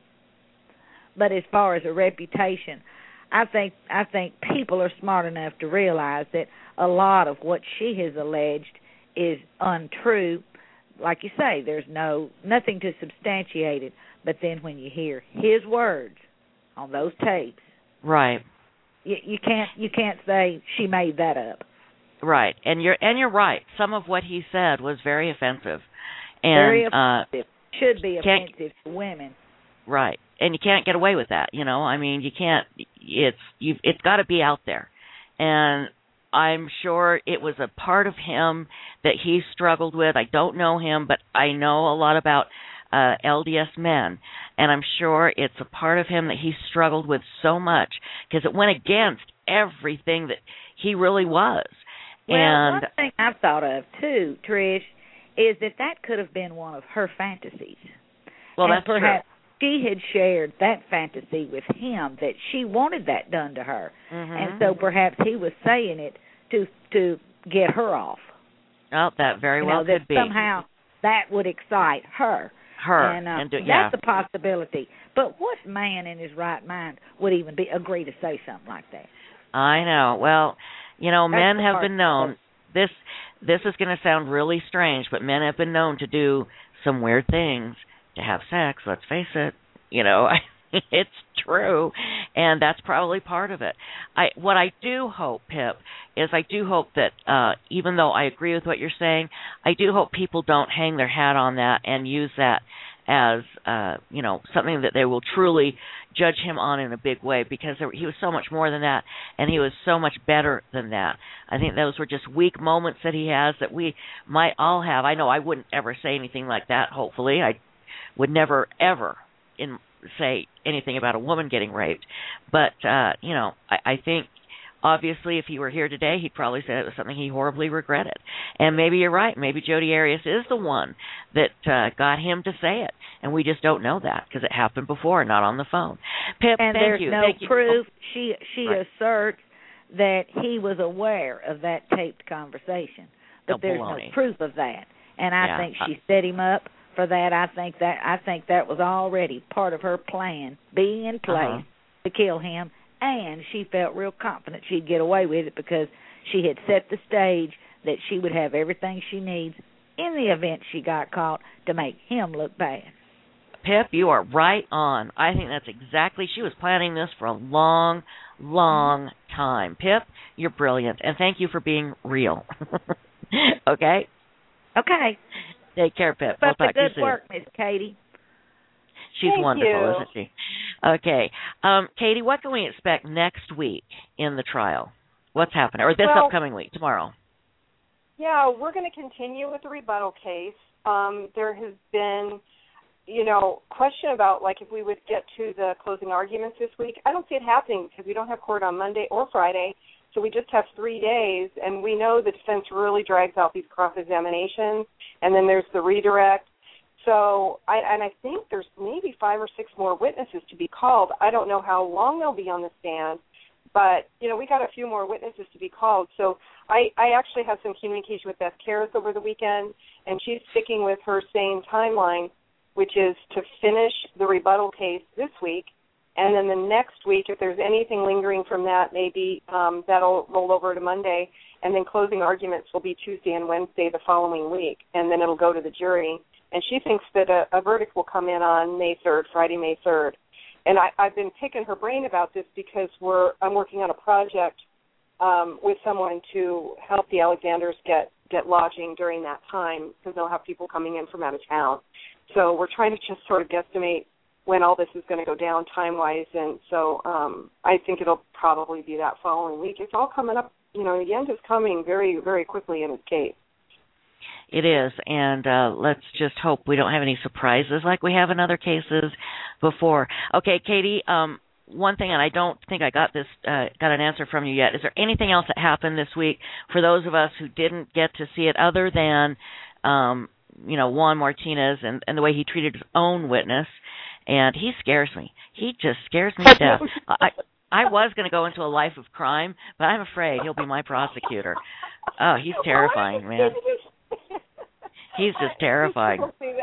But as far as a reputation, I think I think people are smart enough to realize that a lot of what she has alleged is untrue. Like you say, there's no nothing to substantiate it. But then when you hear his words on those tapes, right, you, you can't you can't say she made that up. Right, and you're and you're right. Some of what he said was very offensive, and very offensive. Uh, should be offensive to women. Right. And you can't get away with that, you know. I mean, you can't. It's you've. It's got to be out there, and I'm sure it was a part of him that he struggled with. I don't know him, but I know a lot about uh, L D S men, and I'm sure it's a part of him that he struggled with so much because it went against everything that he really was. Well, and one thing I've thought of too, Trish, is that that could have been one of her fantasies. Well, and that's perhaps true. She had shared that fantasy with him, that she wanted that done to her. Mm-hmm. And so perhaps he was saying it to to get her off. Oh, that very you well know, that could be. Somehow that would excite her. Her. And, uh, and do, yeah. that's a possibility. But what man in his right mind would even be agree to say something like that? I know. Well, you know, that's men have been known. This this is going to sound really strange, but men have been known to do some weird things. To have sex, let's face it, you know, it's true, and that's probably part of it. I what I do hope, Pip, is I do hope that uh, even though I agree with what you're saying, I do hope people don't hang their hat on that and use that as uh, you know, something that they will truly judge him on in a big way, because there, he was so much more than that, and he was so much better than that. I think those were just weak moments that he has that we might all have. I know I wouldn't ever say anything like that, hopefully. I would never, ever in, say anything about a woman getting raped. But, uh, you know, I, I think obviously if he were here today, he'd probably say it was something he horribly regretted. And maybe you're right. Maybe Jodi Arias is the one that uh, got him to say it. And we just don't know that because it happened before, not on the phone. Pip, and thank there's you. no thank proof. You. Oh. She she right. asserts that he was aware of that taped conversation, but No, there's baloney. no proof of that. And I Yeah. think she set him up for that. I think that I think that was already part of her plan, being in place Uh-huh. to kill him. And she felt real confident she'd get away with it because she had set the stage that she would have everything she needs in the event she got caught to make him look bad. Pip, you are right on. I think that's exactly, she was planning this for a long, long time. Pip, you're brilliant, and thank you for being real. Okay? Okay. Take care, Pip. Keep We'll up the talk to you good soon. work, Miss Katie. She's Thank wonderful, you. isn't she? Okay. Um, Katie, what can we expect next week in the trial? What's happening? Or this Well, upcoming week, tomorrow? Yeah, we're going to continue with the rebuttal case. Um, there has been, you know, question about, like, if we would get to the closing arguments this week. I don't see it happening because we don't have court on Monday or Friday, so we just have three days, and we know the defense really drags out these cross-examinations, and then there's the redirect. So, I, and I think there's maybe five or six more witnesses to be called. I don't know how long they'll be on the stand, but, you know, we got a few more witnesses to be called. So I, I actually had some communication with Beth Karras over the weekend, and she's sticking with her same timeline, which is to finish the rebuttal case this week, and then the next week, if there's anything lingering from that, maybe um, that'll roll over to Monday, and then closing arguments will be Tuesday and Wednesday the following week, and then it'll go to the jury. And she thinks that a, a verdict will come in on May third, Friday, May third. And I, I've been picking her brain about this because we're I'm working on a project um, with someone to help the Alexanders get, get lodging during that time because they'll have people coming in from out of town. So we're trying to just sort of guesstimate when all this is going to go down time-wise. And so um, I think it'll probably be that following week. It's all coming up. You know, the end is coming very, very quickly in this case. It is, and uh, let's just hope we don't have any surprises like we have in other cases before. Okay, Katie, um, one thing, and I don't think I got this, uh, got an answer from you yet. Is there anything else that happened this week for those of us who didn't get to see it other than, um, you know, Juan Martinez and, and the way he treated his own witness? And he scares me. He just scares me to death. I, I was going to go into a life of crime, but I'm afraid he'll be my prosecutor. Oh, he's terrifying, man. He's just terrifying.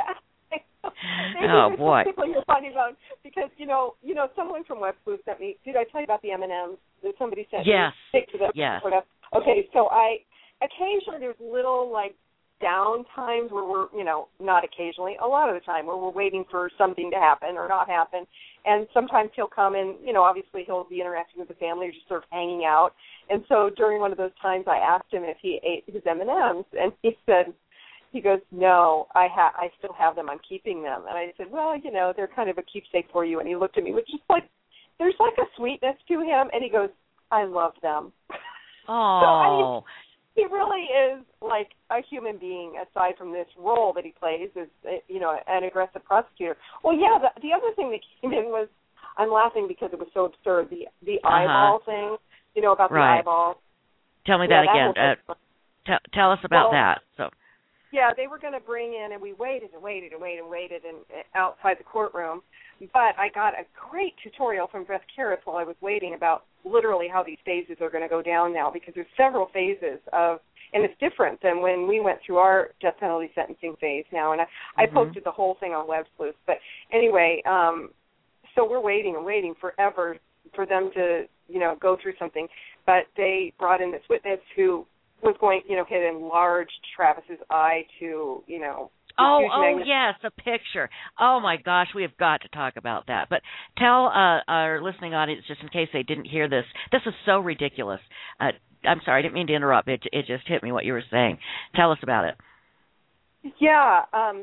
Oh boy! People you're talking about because you know, you know, someone from West Blue sent me. Did I tell you about the M and M's that somebody sent yes. me? Yes. To them yes. Sort of. Okay, so I occasionally there's little like down times where we're, you know, not occasionally, a lot of the time where we're waiting for something to happen or not happen. And sometimes he'll come and, you know, obviously he'll be interacting with the family or just sort of hanging out. And so during one of those times I asked him if he ate his M and M's, and he said, he goes, no, I ha- I still have them. I'm keeping them. And I said, well, you know, they're kind of a keepsake for you. And he looked at me with just like, there's like a sweetness to him. And he goes, I love them. Oh. So, I mean, he really is like a human being aside from this role that he plays as, you know, an aggressive prosecutor. Well, yeah, the, the other thing that came in was, I'm laughing because it was so absurd, the the uh-huh. eyeball thing, you know, about right. the eyeball. Tell me yeah, that again. That uh, t- tell us about well, that. So. Yeah, they were going to bring in, and we waited and waited and waited and waited and, uh, outside the courtroom. But I got a great tutorial from Beth Karras while I was waiting about literally how these phases are going to go down now, because there's several phases of, and it's different than when we went through our death penalty sentencing phase now. And I, I mm-hmm. posted the whole thing on Web Sleuth. But anyway, um, so we're waiting and waiting forever for them to, you know, go through something. But they brought in this witness who was going, you know, had enlarged Travis's eye to, you know. Oh, oh yes, a picture. Oh my gosh, we have got to talk about that. But tell uh, our listening audience, just in case they didn't hear this, this is so ridiculous. Uh, I'm sorry, I didn't mean to interrupt. It, it just hit me what you were saying. Tell us about it. Yeah. Um,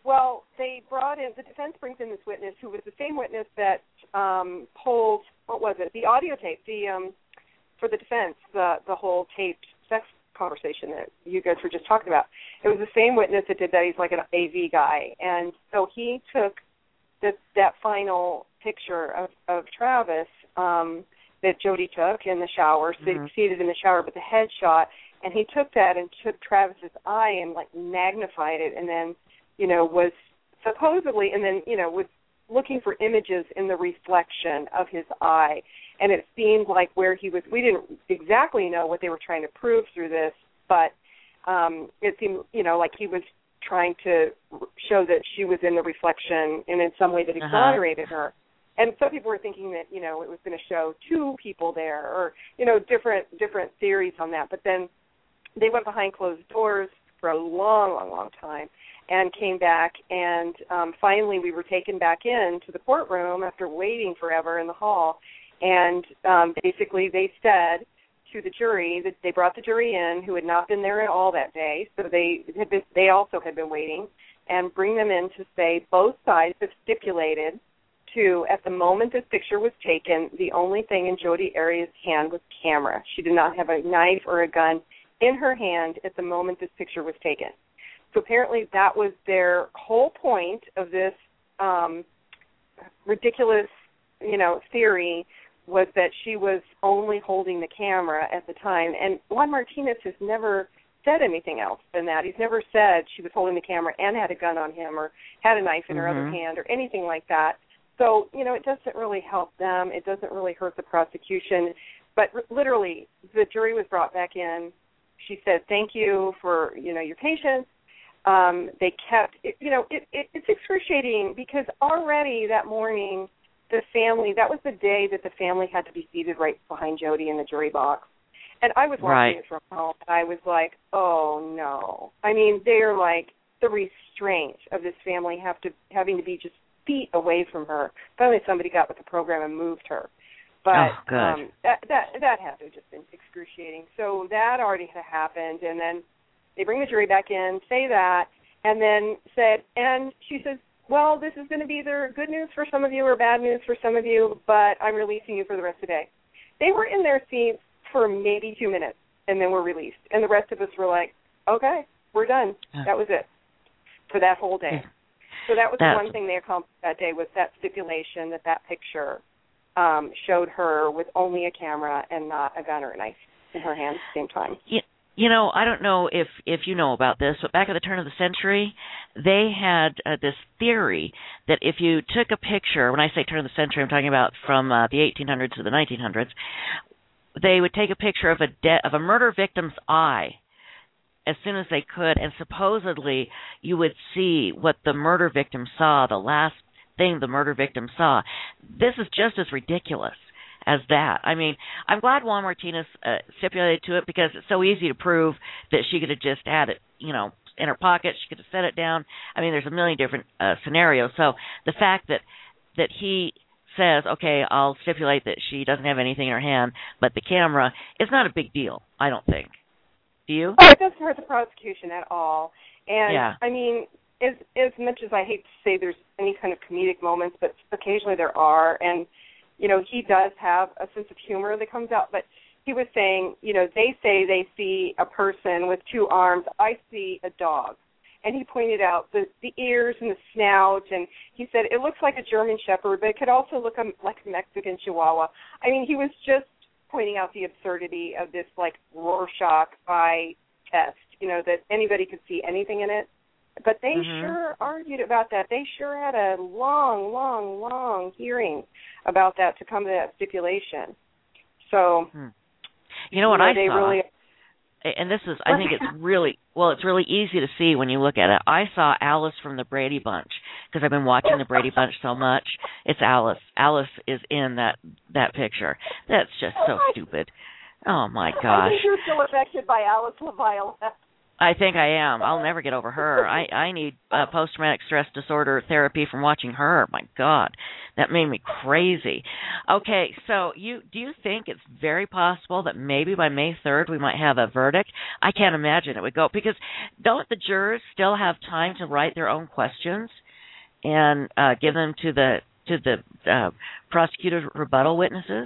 Well, they brought in, the defense brings in this witness who was the same witness that um, pulled, what was it, the audio tape, the um, for the defense, the, the whole taped sex conversation that you guys were just talking about. It was the same witness that did that. He's like an A V guy. And so he took this, that final picture of, of Travis um, that Jody took in the shower, mm-hmm. seated in the shower, but the headshot, and he took that and took Travis's eye and, like, magnified it and then, you know, was supposedly, and then, you know, was looking for images in the reflection of his eye. And it seemed like where he was, we didn't exactly know what they were trying to prove through this, but um, it seemed, you know, like he was trying to show that she was in the reflection and in some way that exonerated uh-huh. her. And some people were thinking that, you know, it was going to show two people there or, you know, different different theories on that. But then they went behind closed doors for a long, long, long time and came back. And um, finally we were taken back into the courtroom after waiting forever in the hall. And um, basically they said to the jury that they brought the jury in who had not been there at all that day. So they had been, they also had been waiting and bring them in to say both sides have stipulated to, at the moment this picture was taken, the only thing in Jodi Arias' hand was camera. She did not have a knife or a gun in her hand at the moment this picture was taken. So apparently that was their whole point of this um, ridiculous, you know, theory was that she was only holding the camera at the time. And Juan Martinez has never said anything else than that. He's never said she was holding the camera and had a gun on him or had a knife in mm-hmm. her other hand or anything like that. So, you know, it doesn't really help them. It doesn't really hurt the prosecution. But r- literally, the jury was brought back in. She said, thank you for, you know, your patience. Um, they kept, it, you know, it, it, it's excruciating because already that morning, the family, that was the day that the family had to be seated right behind Jodi in the jury box. And I was watching right. it from home, and I was like, oh, no. I mean, they're like, the restraint of this family have to having to be just feet away from her. Finally, somebody got with the program and moved her. But oh, good. Um, that that that had to have just been excruciating. So that already had happened, and then they bring the jury back in, say that, and then said, and she says, well, this is going to be either good news for some of you or bad news for some of you, but I'm releasing you for the rest of the day. They were in their seats for maybe two minutes, and then were released. And the rest of us were like, okay, we're done. That was it for that whole day. So that was That's... the one thing they accomplished that day was that stipulation that that picture um, showed her with only a camera and not a gun or a knife in her hand at the same time. Yeah. You know, I don't know if, if you know about this, but back at the turn of the century, they had uh, this theory that if you took a picture, when I say turn of the century, I'm talking about from uh, the eighteen hundreds to the nineteen hundreds, they would take a picture of a de- of a murder victim's eye as soon as they could, and supposedly you would see what the murder victim saw, the last thing the murder victim saw. This is just as ridiculous as that. I mean, I'm glad Juan Martinez uh, stipulated to it because it's so easy to prove that she could have just had it, you know, in her pocket. She could have set it down. I mean, there's a million different uh, scenarios. So the fact that that he says, okay, I'll stipulate that she doesn't have anything in her hand, but the camera is not a big deal, I don't think. Do you? Oh, it doesn't hurt the prosecution at all. And, yeah. I mean, as, as much as I hate to say there's any kind of comedic moments, but occasionally there are, and you know, he does have a sense of humor that comes out, but he was saying, you know, they say they see a person with two arms. I see a dog. And he pointed out the, the ears and the snout, and he said it looks like a German Shepherd, but it could also look like a Mexican Chihuahua. I mean, he was just pointing out the absurdity of this, like, Rorschach eye test, you know, that anybody could see anything in it. But they mm-hmm. sure argued about that. They sure had a long, long, long hearing about that to come to that stipulation. So, hmm. you know what you know, I they saw, really, and this is, I think it's really, well, it's really easy to see when you look at it. I saw Alice from the Brady Bunch because I've been watching the Brady Bunch so much. It's Alice. Alice is in that that picture. That's just so stupid. Oh my gosh. I think you're still affected by Alice LaViolette. I think I am. I'll never get over her. I I need uh, post-traumatic stress disorder therapy from watching her. My God, that made me crazy. Okay, so you do you think it's very possible that maybe by May third we might have a verdict? I can't imagine it would go, because don't the jurors still have time to write their own questions and uh, give them to the to the uh, prosecutor's rebuttal witnesses?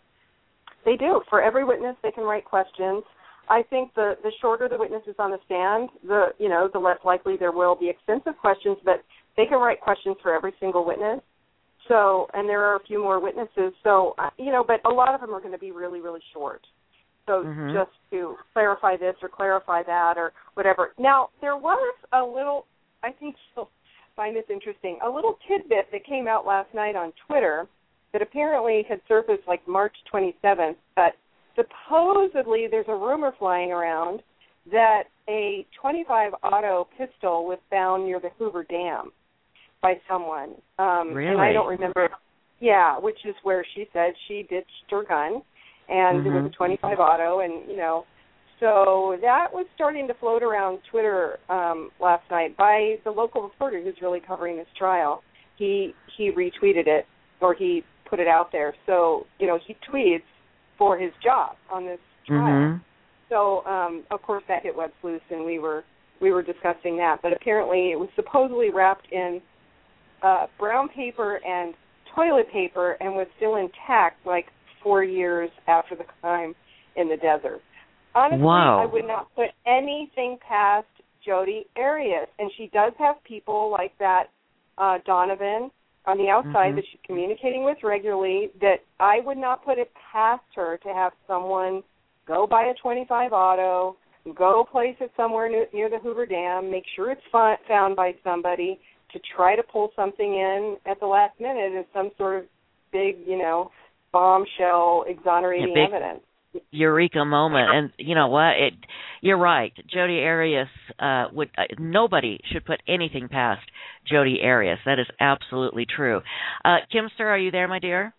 They do. For every witness, they can write questions. I think the, the shorter the witness is on the stand, the you know the less likely there will be extensive questions. But they can write questions for every single witness. So, and there are a few more witnesses. So, uh, you know, but a lot of them are going to be really, really short. So, mm-hmm. just to clarify this or clarify that or whatever. Now, there was a little. I think you'll find this interesting. A little tidbit that came out last night on Twitter that apparently had surfaced like March twenty-seventh, but supposedly there's a rumor flying around that a twenty-five auto pistol was found near the Hoover Dam by someone. Um, really? And I don't remember. Yeah, which is where she said she ditched her gun, and mm-hmm. it was a twenty-five auto, and, you know, so that was starting to float around Twitter um, last night by the local reporter who's really covering this trial. He he retweeted it, or he put it out there. So, you know, he tweets for his job on this trial. Mm-hmm. So, um, of course, that hit Web Sleuth, and we were we were discussing that. But apparently, it was supposedly wrapped in uh, brown paper and toilet paper, and was still intact, like four years after the crime in the desert. Honestly, wow. I would not put anything past Jodi Arias, and she does have people like that uh, Donovan on the outside mm-hmm. that she's communicating with regularly, that I would not put it past her to have someone go buy a twenty-five auto, go place it somewhere near, near the Hoover Dam, make sure it's fi- found by somebody, to try to pull something in at the last minute as some sort of big, you know, bombshell exonerating yeah, big evidence. Eureka moment. And you know what? It, you're right. Jodi Arias uh, would. Uh, nobody should put anything past Jodi Arias. That is absolutely true. Uh, Kimster, are you there, my dear?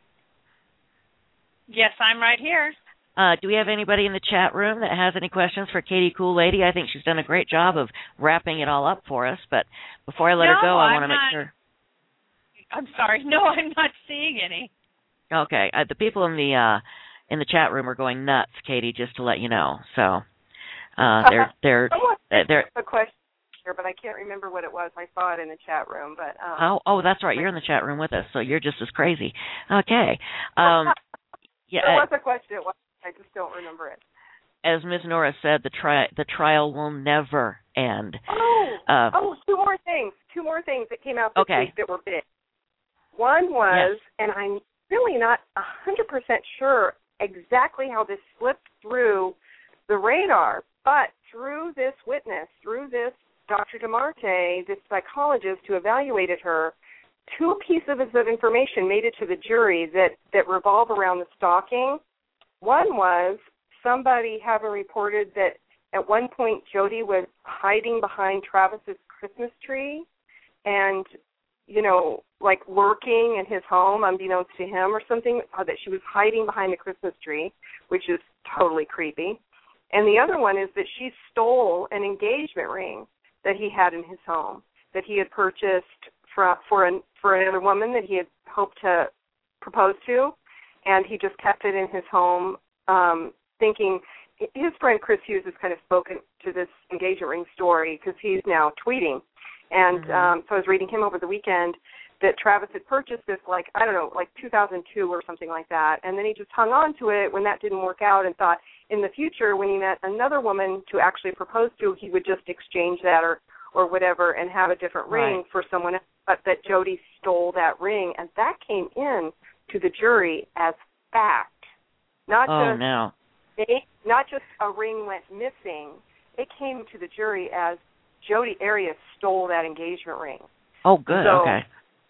Yes, I'm right here. Uh, do we have anybody in the chat room that has any questions for Katie Cool Lady? I think she's done a great job of wrapping it all up for us. But before I let no, her go, I want to I'm make not, sure. I'm sorry. No, I'm not seeing any. Okay. Uh, the people in the uh, in the chat room are going nuts, Katie. Just to let you know. So uh, they're they're uh, they're. A question here, but I can't remember what it was. I saw it in the chat room, but um, oh oh that's right. You're in the chat room with us, so you're just as crazy. Okay. Um, yeah. There was a question. It was. I just don't remember it. As Miz Nora said, the tri- the trial will never end. Oh, uh, oh, two more things. Two more things that came out this okay. week that were big. One was, yes. and I'm really not one hundred percent sure exactly how this slipped through the radar, but through this witness, through this Doctor DeMarte, this psychologist who evaluated her, two pieces of information made it to the jury that, that revolve around the stalking. One was somebody having reported that at one point Jodi was hiding behind Travis's Christmas tree and, you know, like lurking in his home unbeknownst to him or something, uh, that she was hiding behind the Christmas tree, which is totally creepy. And the other one is that she stole an engagement ring that he had in his home, that he had purchased for, for, an, for another woman that he had hoped to propose to. And he just kept it in his home, um, thinking his friend Chris Hughes has kind of spoken to this engagement ring story because he's now tweeting. And mm-hmm. um, so I was reading him over the weekend that Travis had purchased this, like, I don't know, like two thousand two or something like that. And then he just hung on to it when that didn't work out and thought in the future when he met another woman to actually propose to, he would just exchange that or, or whatever and have a different right. ring for someone else. But that Jodi stole that ring. And that came in to the jury as fact, not oh, just no. it, not just a ring went missing. It came to the jury as Jodi Arias stole that engagement ring. Oh, good. So, okay.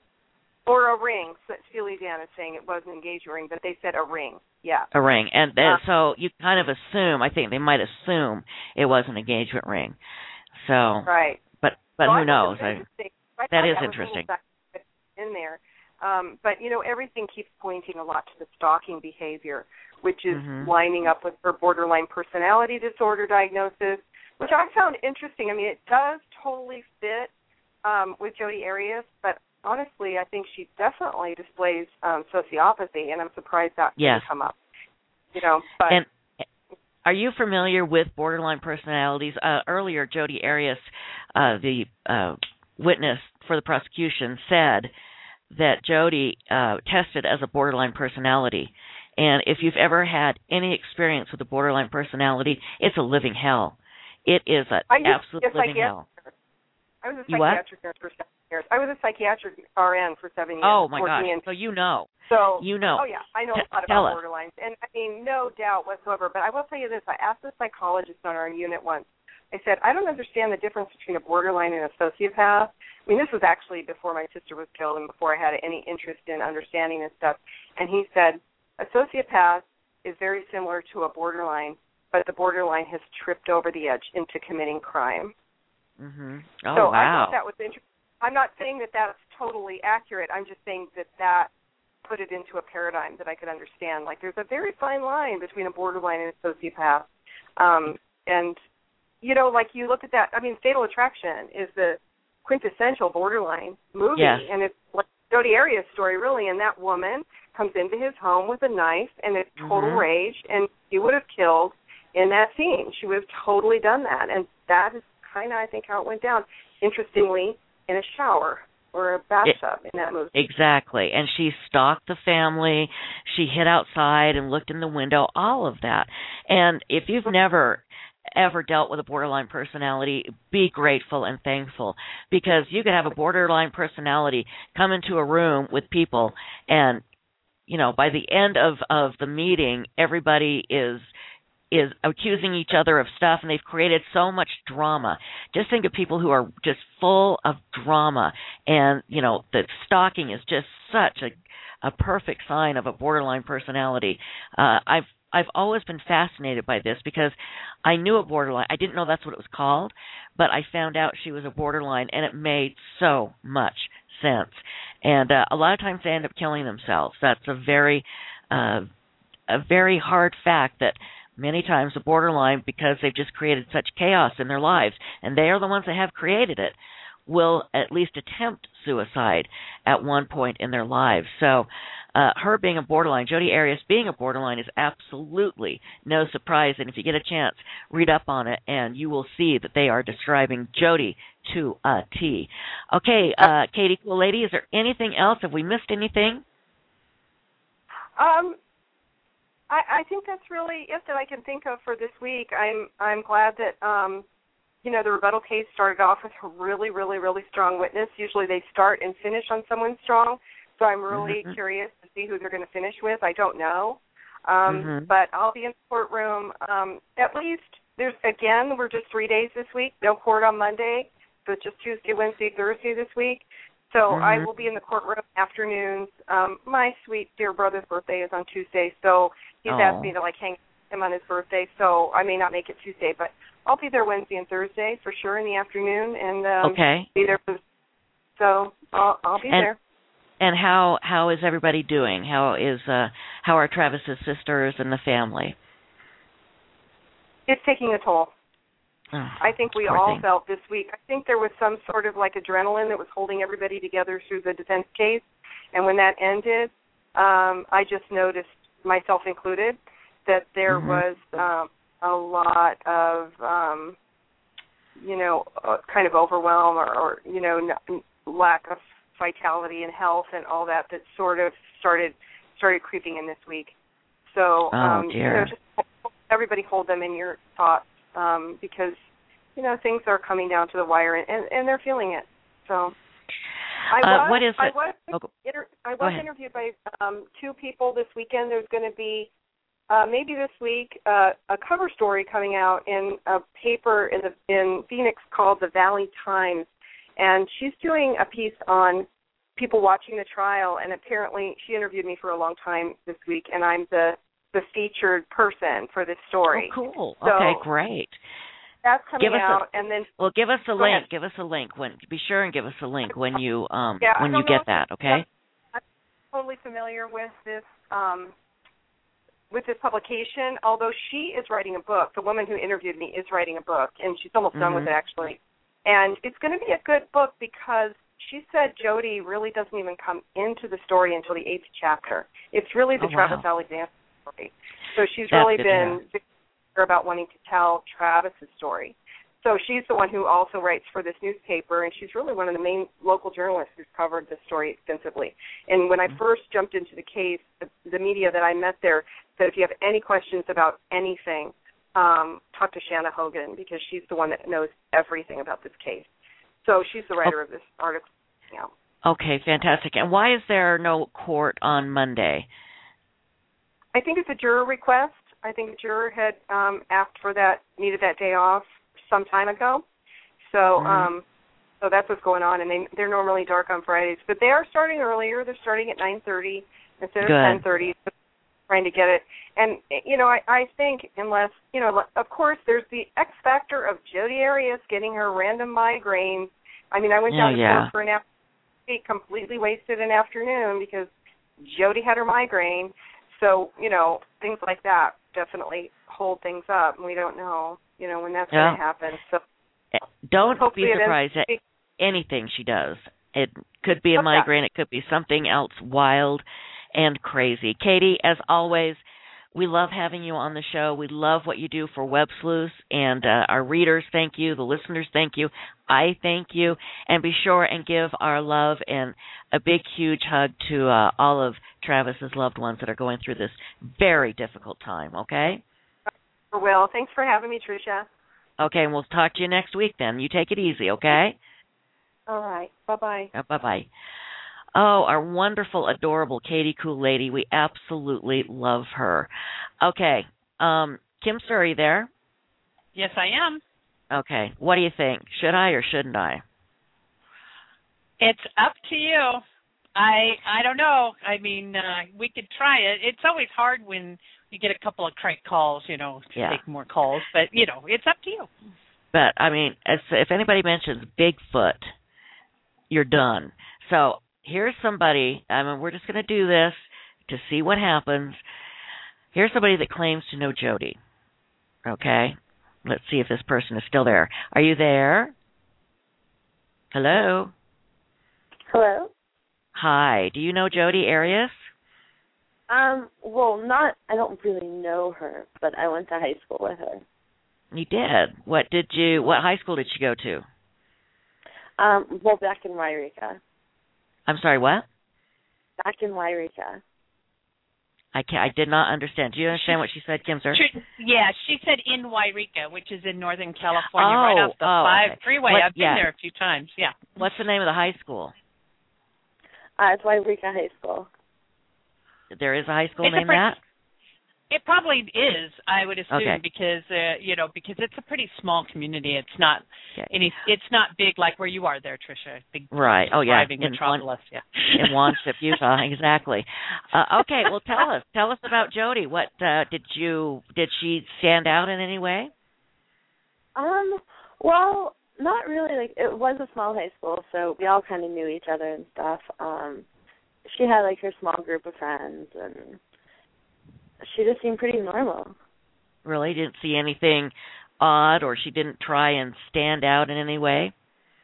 Or a ring. So Steely Dan is saying it was an engagement ring, but they said a ring. Yeah, a ring, and uh, uh, so you kind of assume. I think they might assume it was an engagement ring. So right, but but well, who knows? I, I that is that interesting. In there. Um, but, you know, everything keeps pointing a lot to the stalking behavior, which is mm-hmm. lining up with her borderline personality disorder diagnosis, which I found interesting. I mean, it does totally fit um, with Jodi Arias, but honestly, I think she definitely displays um, sociopathy, and I'm surprised that yes. didn't come up. You know, but and are you familiar with borderline personalities? Uh, earlier, Jodi Arias, uh, the uh, witness for the prosecution, said that Jodi uh, tested as a borderline personality. And if you've ever had any experience with a borderline personality, it's a living hell. It is an absolute living hell. I was a You psychiatric what? nurse for seven years. I was a psychiatric R N for seven years. Oh, my gosh. In, so you know. So, you know. Oh, yeah. I know T- a lot tell about us. borderlines. And, I mean, no doubt whatsoever. But I will tell you this. I asked a psychologist on our unit once. I said, I don't understand the difference between a borderline and a sociopath. I mean, this was actually before my sister was killed and before I had any interest in understanding this stuff. And he said, a sociopath is very similar to a borderline, but the borderline has tripped over the edge into committing crime. Mm-hmm. Oh, so wow. I thought that was interesting. I'm not saying that that's totally accurate. I'm just saying that that put it into a paradigm that I could understand. Like, there's a very fine line between a borderline and a sociopath. Um, and, you know, like you look at that, I mean, Fatal Attraction is the quintessential borderline movie. Yes. And it's like Jodi Arias' story, really, and that woman comes into his home with a knife and a total mm-hmm. rage, and she would have killed in that scene. She would have totally done that. And that is kind of, I think, how it went down. Interestingly, in a shower or a bathtub it, in that movie. Exactly. And she stalked the family. She hid outside and looked in the window, all of that. And if you've never ever dealt with a borderline personality, be grateful and thankful, because you could have a borderline personality come into a room with people and, you know, by the end of, of the meeting, everybody is is accusing each other of stuff, and they've created so much drama. Just think of people who are just full of drama, and, you know, the stalking is just such a, a perfect sign of a borderline personality. Uh, I've I've always been fascinated by this because I knew a borderline. I didn't know that's what it was called, but I found out she was a borderline, and it made so much sense. And uh, a lot of times they end up killing themselves. That's a very, uh, a very hard fact that many times the borderline, because they've just created such chaos in their lives, and they are the ones that have created it, will at least attempt suicide at one point in their lives. So uh, her being a borderline, Jodi Arias being a borderline, is absolutely no surprise. And if you get a chance, read up on it, and you will see that they are describing Jodi to a T. Okay, uh, Katie, cool lady, is there anything else? Have we missed anything? Um. I, I think that's really it that I can think of for this week. I'm I'm glad that um, you know, the rebuttal case started off with a really, really, really strong witness. Usually they start and finish on someone strong, so I'm really mm-hmm. curious to see who they're going to finish with. I don't know, um, mm-hmm. but I'll be in the courtroom. Um, at least there's again we're just three days this week. No court on Monday, so it's just Tuesday, Wednesday, Thursday this week. So mm-hmm. I will be in the courtroom afternoons. Um, my sweet dear brother's birthday is on Tuesday, so he's oh. asked me to like hang him on his birthday. So I may not make it Tuesday, but I'll be there Wednesday and Thursday for sure in the afternoon, and um, okay. be there. For, so I'll, I'll be and, there. And how how is everybody doing? How is uh, how are Travis's sisters and the family? It's taking a toll. Oh, I think we poor all thing. felt this week. I think there was some sort of like adrenaline that was holding everybody together through the defense case. And when that ended, um, I just noticed, myself included, that there mm-hmm. was um, a lot of, um, you know, uh, kind of overwhelm or, or you know, n- lack of vitality and health and all that that sort of started started creeping in this week. So, oh, um, dear. you know, just everybody hold them in your thoughts. Um, because, you know, things are coming down to the wire, and, and, and they're feeling it. So I was, uh, what is I it? was, oh, inter- I was interviewed by um, two people this weekend. There's going to be, uh, maybe this week, uh, a cover story coming out in a paper in, the, in Phoenix called the Valley Times, and she's doing a piece on people watching the trial, and apparently she interviewed me for a long time this week, and I'm the the featured person for this story. Oh, cool. So okay, great. That's coming give us out, a, and then well, give us a link. ahead. Give us a link. When be sure and give us a link when you um yeah, when I you don't get know that. Okay. I'm totally familiar with this um, with this publication, although she is writing a book, the woman who interviewed me is writing a book, and she's almost mm-hmm. done with it, actually. And it's going to be a good book because she said Jodi really doesn't even come into the story until the eighth chapter. It's really the oh, Travis wow. Alexander story. So she's That's really good, been yeah. about wanting to tell Travis's story. So she's the one who also writes for this newspaper, and she's really one of the main local journalists who's covered this story extensively. And when I first jumped into the case, the, the media that I met there said if you have any questions about anything, um, talk to Shanna Hogan, because she's the one that knows everything about this case. So she's the writer oh. of this article. Yeah. Okay, fantastic. And why is there no court on Monday? I think it's a juror request. I think a juror had um, asked for that, needed that day off some time ago. So mm-hmm. um, so that's what's going on. And they, they're normally dark on Fridays. But they are starting earlier. They're starting at nine thirty instead Good. of ten thirty, trying to get it. And, you know, I, I think unless, you know, of course, there's the X factor of Jodi Arias getting her random migraine. I mean, I went down oh, to yeah. court for an afternoon, completely wasted an afternoon because Jodi had her migraine. So, you know, things like that definitely hold things up, and we don't know, you know, when that's yeah. going to happen. So don't be surprised at anything she does. It could be a okay. migraine. It could be something else wild and crazy. Katie, as always, we love having you on the show. We love what you do for Web Sleuths, and uh, our readers thank you. The listeners thank you. I thank you. And be sure and give our love and a big, huge hug to uh, all of Travis's loved ones that are going through this very difficult time, okay? Well, thanks for having me, Tricia. Okay, and we'll talk to you next week then. You take it easy, okay? All right. Bye-bye. Uh, bye-bye. Oh, our wonderful, adorable Katie Cool Lady. We absolutely love her. Okay. Um, Kim Surrey there? Yes, I am. Okay. What do you think? Should I or shouldn't I? It's up to you. I I don't know. I mean, uh, we could try it. It's always hard when you get a couple of crank calls, you know, to yeah. take more calls. But, you know, it's up to you. But, I mean, as, if anybody mentions Bigfoot, you're done. So here's somebody, I mean, we're just going to do this to see what happens. Here's somebody that claims to know Jodi. Okay? Let's see if this person is still there. Are you there? Hello? Hello? Hi. Do you know Jodi Arias? Um, well, not, I don't really know her, but I went to high school with her. You did? What did you, what high school did she go to? Um, well, back in Wairika. I'm sorry, what? Back in Wairika. I can't, I did not understand. Do you understand what she said, Kim, sir? Yeah, she said in Wairika, which is in Northern California, oh, right off the oh, five okay. freeway. What, I've been yeah. there a few times, yeah. What's the name of the high school? Uh, it's Wairika High School. There is a high school it's named pretty, that? It probably is, I would assume, okay. because uh, you know, because it's a pretty small community. It's not okay. any, it's not big like where you are there, Tricia. Big, right. Oh yeah. Thriving metropolis. In, yeah. in Wanship, Utah. Exactly. Uh, okay. Well, tell us. Tell us about Jodi. What uh, did you? Did she stand out in any way? Um. Well, not really. Like, it was a small high school, so we all kind of knew each other and stuff. Um. She had like her small group of friends, and she just seemed pretty normal. Really? Didn't see anything odd, or she didn't try and stand out in any way?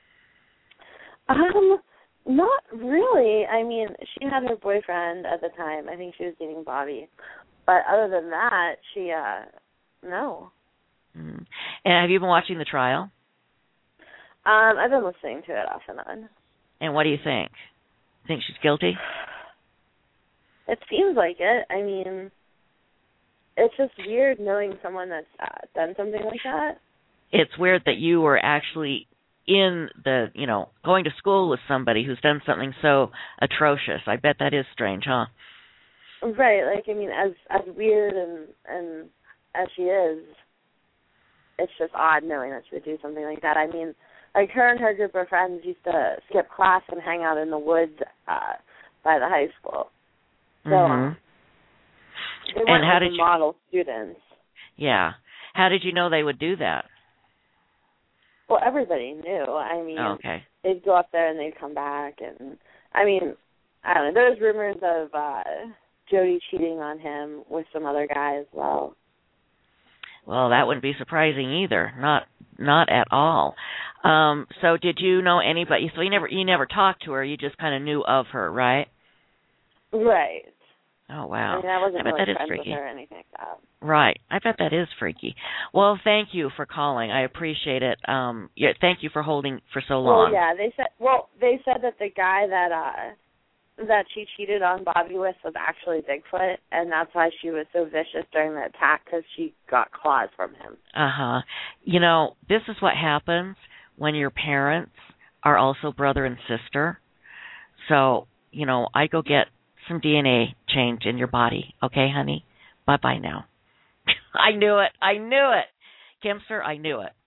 Um, not really. I mean, she had her boyfriend at the time. I think she was dating Bobby. But other than that, she, uh, no. Mm. And have you been watching the trial? Um, I've been listening to it off and on. And what do you think? Think she's guilty? It seems like it. I mean, it's just weird knowing someone that's uh, done something like that. It's weird that you were actually in the, you know, going to school with somebody who's done something so atrocious. I bet that is strange, huh? Right. Like, I mean, as as weird and and as she is, it's just odd knowing that she would do something like that. I mean, like, her and her group of friends used to skip class and hang out in the woods uh, by the high school. So mm-hmm. they weren't and how like did you, model students. Yeah. How did you know they would do that? Well, everybody knew. I mean, oh, okay. they'd go up there and they'd come back. And, I mean, I don't know. There was rumors of uh, Jody cheating on him with some other guy as well. Well, that wouldn't be surprising either. Not not at all. Um, so did you know anybody? So you never you never talked to her. You just kind of knew of her, right? Right. Oh wow. I mean, I wasn't I bet really that is friends freaky. with her or anything like that. Right. I bet that is freaky. Well, thank you for calling. I appreciate it. Um, yeah, thank you for holding for so long. Well, yeah, they said. Well, they said that the guy that uh that she cheated on Bobby with was actually Bigfoot, and that's why she was so vicious during the attack, because she got claws from him. Uh-huh. You know, this is what happens when your parents are also brother and sister. So, you know, I go get some D N A change in your body. Okay, honey? Bye-bye now. I knew it. I knew it. Kimster, I knew it.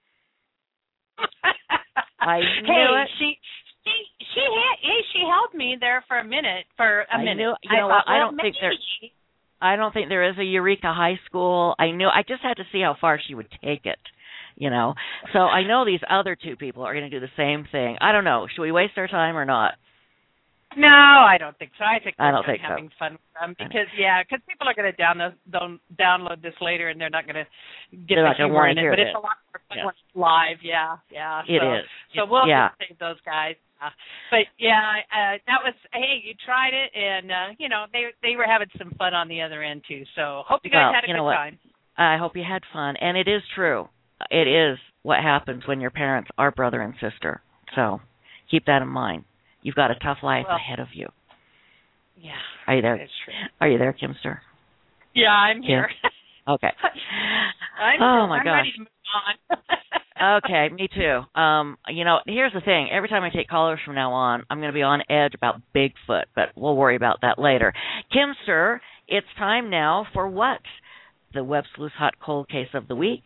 I knew hey, it. she... She she had, she held me there for a minute for a I minute. Knew, you know I what? thought, I well, don't think maybe. there. I don't think there is a Eureka High School. I knew. I just had to see how far she would take it. You know. So I know these other two people are going to do the same thing. I don't know. Should we waste our time or not? No, I don't think so. I think I we're don't think having so. fun with them because yeah, because people are going to download don't download this later and they're not going to get They're the not gonna humor wanna in it. hear But this. it's a lot more fun Yeah. when it's live. Yeah, yeah. It so, is. So It- we'll yeah. just save those guys. Uh, but yeah, uh, that was hey, you tried it, and uh, you know they they were having some fun on the other end too. So hope you guys Well, had a you good know what? time. I hope you had fun, and it is true. It is what happens when your parents are brother and sister. So keep that in mind. You've got a tough life Well, ahead of you. Yeah. Are you there? That's true. Are you there, Kimster? Yeah, I'm here. Okay. I'm, Oh, my I'm gosh. ready to move on. Okay, me too. Um, you know, here's the thing. Every time I take callers from now on, I'm going to be on edge about Bigfoot, but we'll worry about that later. Kimster, it's time now for what? The Web Sleuth Hot Cold Case of the Week.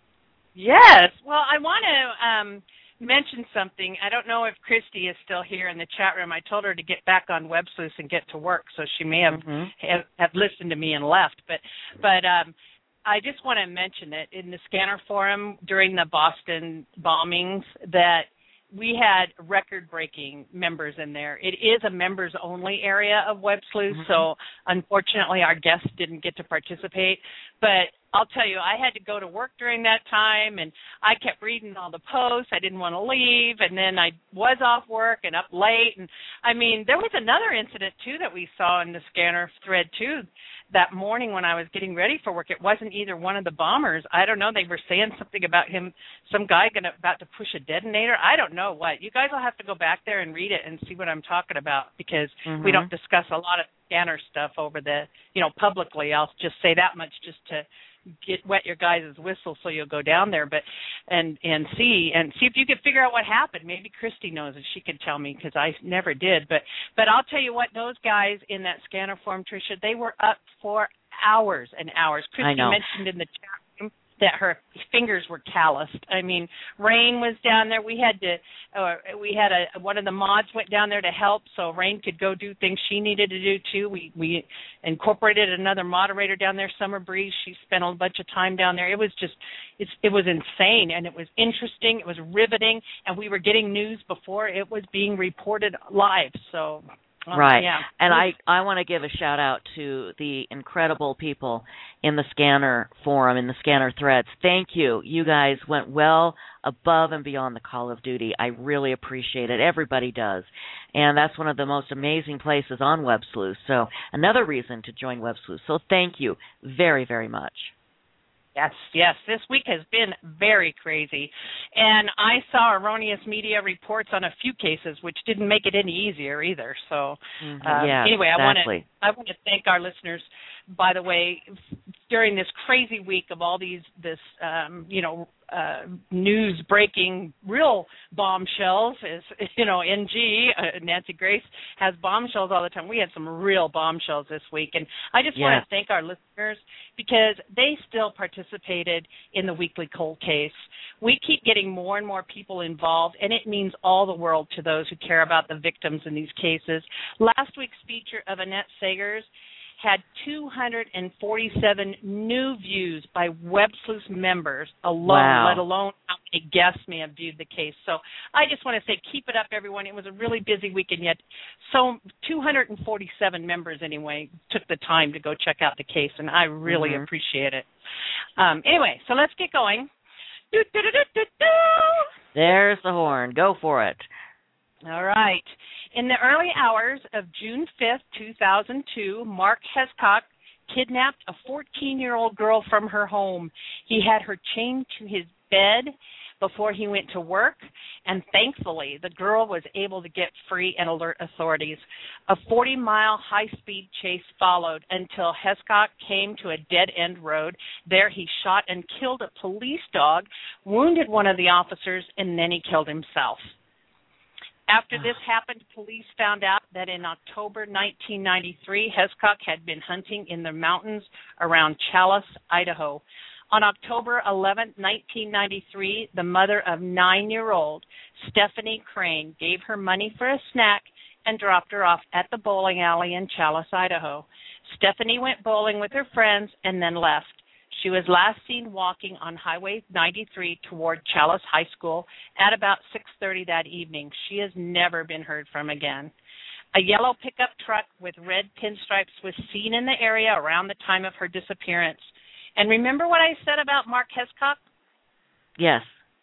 Yes. Well, I want to um, mention something. I don't know if Christy is still here in the chat room. I told her to get back on Web Sleuth and get to work, so she may have, Mhm. have, have listened to me and left. But, but um, I just want to mention it in the Scanner Forum during the Boston bombings that we had record-breaking members in there. It is a members-only area of Web Sleuth, Mhm. so unfortunately our guests didn't get to participate. But I'll tell you, I had to go to work during that time, and I kept reading all the posts. I didn't want to leave, and then I was off work and up late. And I mean, there was another incident, too, that we saw in the Scanner thread, too, that morning when I was getting ready for work. It wasn't either one of the bombers. I don't know. They were saying something about him, some guy gonna, about to push a detonator. I don't know what. You guys will have to go back there and read it and see what I'm talking about, because Mhm. we don't discuss a lot of Scanner stuff over the, you know, publicly. I'll just say that much just to get wet your guys' whistle so you'll go down there, but and and see and see if you can figure out what happened. Maybe Christy knows and she can tell me, because I never did. But but I'll tell you what, those guys in that Scanner forum, Tricia, they were up for hours and hours. I Christy know. mentioned in the chat room that her fingers were calloused. I mean, Rain was down there. We had to, uh, we had a one of the mods went down there to help, so Rain could go do things she needed to do too. We we incorporated another moderator down there, Summer Breeze. She spent a bunch of time down there. It was just, it's it was insane, and it was interesting. It was riveting, and we were getting news before it was being reported live. So. Um, Right. Yeah. And I, I want to give a shout out to the incredible people in the Scanner forum, in the Scanner threads. Thank you. You guys went well above and beyond the call of duty. I really appreciate it. Everybody does. And that's one of the most amazing places on Web Sleuth. So another reason to join Web Sleuth. So thank you very, very much. Yes, yes. This week has been very crazy. And I saw erroneous media reports on a few cases, which didn't make it any easier either. So Mhm. um, Yeah, anyway, exactly. I want to I want to thank our listeners, by the way, during this crazy week of all these, this, um, you know, uh, news breaking real bombshells, is, you know, N G, uh, Nancy Grace, has bombshells all the time. We had some real bombshells this week. And I just want Yes. to thank our listeners, because they still participated in the weekly cold case. We keep getting more and more people involved, and it means all the world to those who care about the victims in these cases. Last week's feature of Annette Sagers had two hundred forty-seven new views by Web Sleuth members alone, wow. let alone how many guests may have viewed the case. So I just want to say keep it up, everyone. It was a really busy weekend, yet so two hundred forty-seven members anyway took the time to go check out the case, and I really mm-hmm. appreciate it. Um, anyway, so let's get going. Do, do, do, do, do, do. There's the horn. Go for it. All right. In the early hours of June fifth, two thousand two, Mark Hescock kidnapped a fourteen-year-old girl from her home. He had her chained to his bed before he went to work, and thankfully the girl was able to get free and alert authorities. A forty-mile high-speed chase followed until Hescock came to a dead-end road. There he shot and killed a police dog, wounded one of the officers, and then he killed himself. After this happened, police found out that in October nineteen ninety-three, Hescock had been hunting in the mountains around Challis, Idaho. On October eleventh, nineteen ninety-three, the mother of nine-year-old Stephanie Crane gave her money for a snack and dropped her off at the bowling alley in Challis, Idaho. Stephanie went bowling with her friends and then left. She was last seen walking on Highway ninety-three toward Challis High School at about six thirty that evening. She has never been heard from again. A yellow pickup truck with red pinstripes was seen in the area around the time of her disappearance. And remember what I said about Mark Hescock? Yes.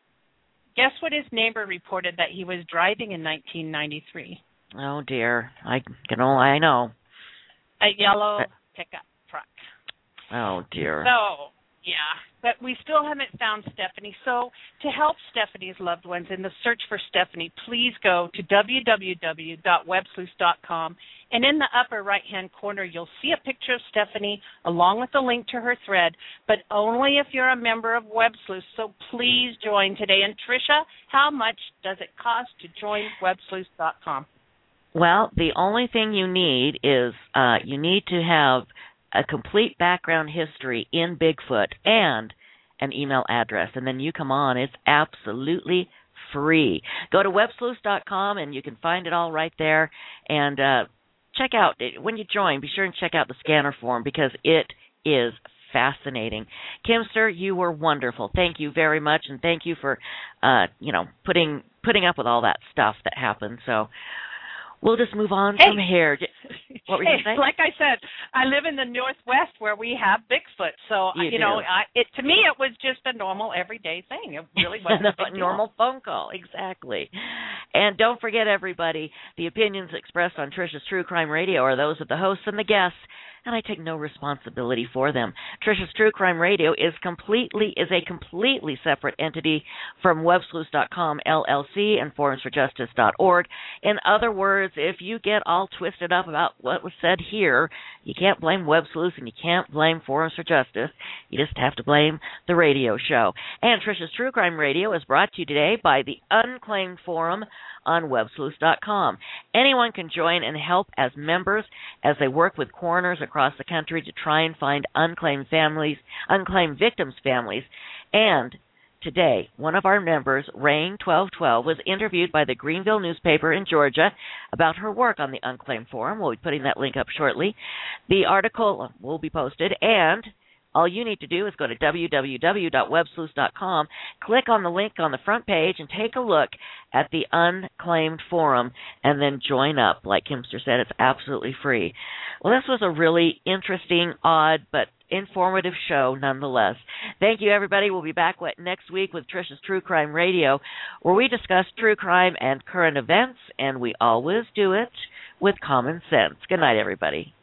Guess what his neighbor reported that he was driving in nineteen ninety-three? Oh, dear. I can only, I know. A yellow pickup truck. Oh, dear. So, yeah, but we still haven't found Stephanie. So to help Stephanie's loved ones in the search for Stephanie, please go to w w w dot web sleuth dot com, and in the upper right-hand corner, you'll see a picture of Stephanie along with a link to her thread, but only if you're a member of Web Sleuth. So please join today. And Tricia, how much does it cost to join web sleuth dot com? Well, the only thing you need is uh, you need to have a complete background history in Bigfoot and an email address, and then you come on. It's absolutely free. Go to web sleuth dot com, and you can find it all right there. And uh, check out, when you join, be sure and check out the scanner form because it is fascinating. Kimster, you were wonderful. Thank you very much, and thank you for, uh, you know, putting putting up with all that stuff that happened. So we'll just move on hey. from here. What were you hey, saying? Like I said, I live in the Northwest where we have Bigfoot. So, you, you know, I, it to me it was just a normal, everyday thing. It really wasn't a big normal deal. Phone call. Exactly. And don't forget, everybody, the opinions expressed on Trisha's True Crime Radio are those of the hosts and the guests, and I take no responsibility for them. Trisha's True Crime Radio is completely is a completely separate entity from web sleuth dot com L L C and forums for justice dot org. In other words, if you get all twisted up about what was said here, you can't blame Web Sleuth and you can't blame Forums for Justice. You just have to blame the radio show. And Trisha's True Crime Radio is brought to you today by the Unclaimed Forum on web sleuth dot com. Anyone can join and help as members as they work with coroners across the country to try and find unclaimed families, unclaimed victims' families. And today, one of our members, Rain twelve twelve, was interviewed by the Greenville newspaper in Georgia about her work on the Unclaimed Forum. We'll be putting that link up shortly. The article will be posted, and all you need to do is go to w w w dot web sleuth dot com, click on the link on the front page, and take a look at the Unclaimed Forum, and then join up. Like Kimster said, it's absolutely free. Well, this was a really interesting, odd, but informative show nonetheless. Thank you, everybody. We'll be back next week with Trisha's True Crime Radio, where we discuss true crime and current events, and we always do it with common sense. Good night, everybody.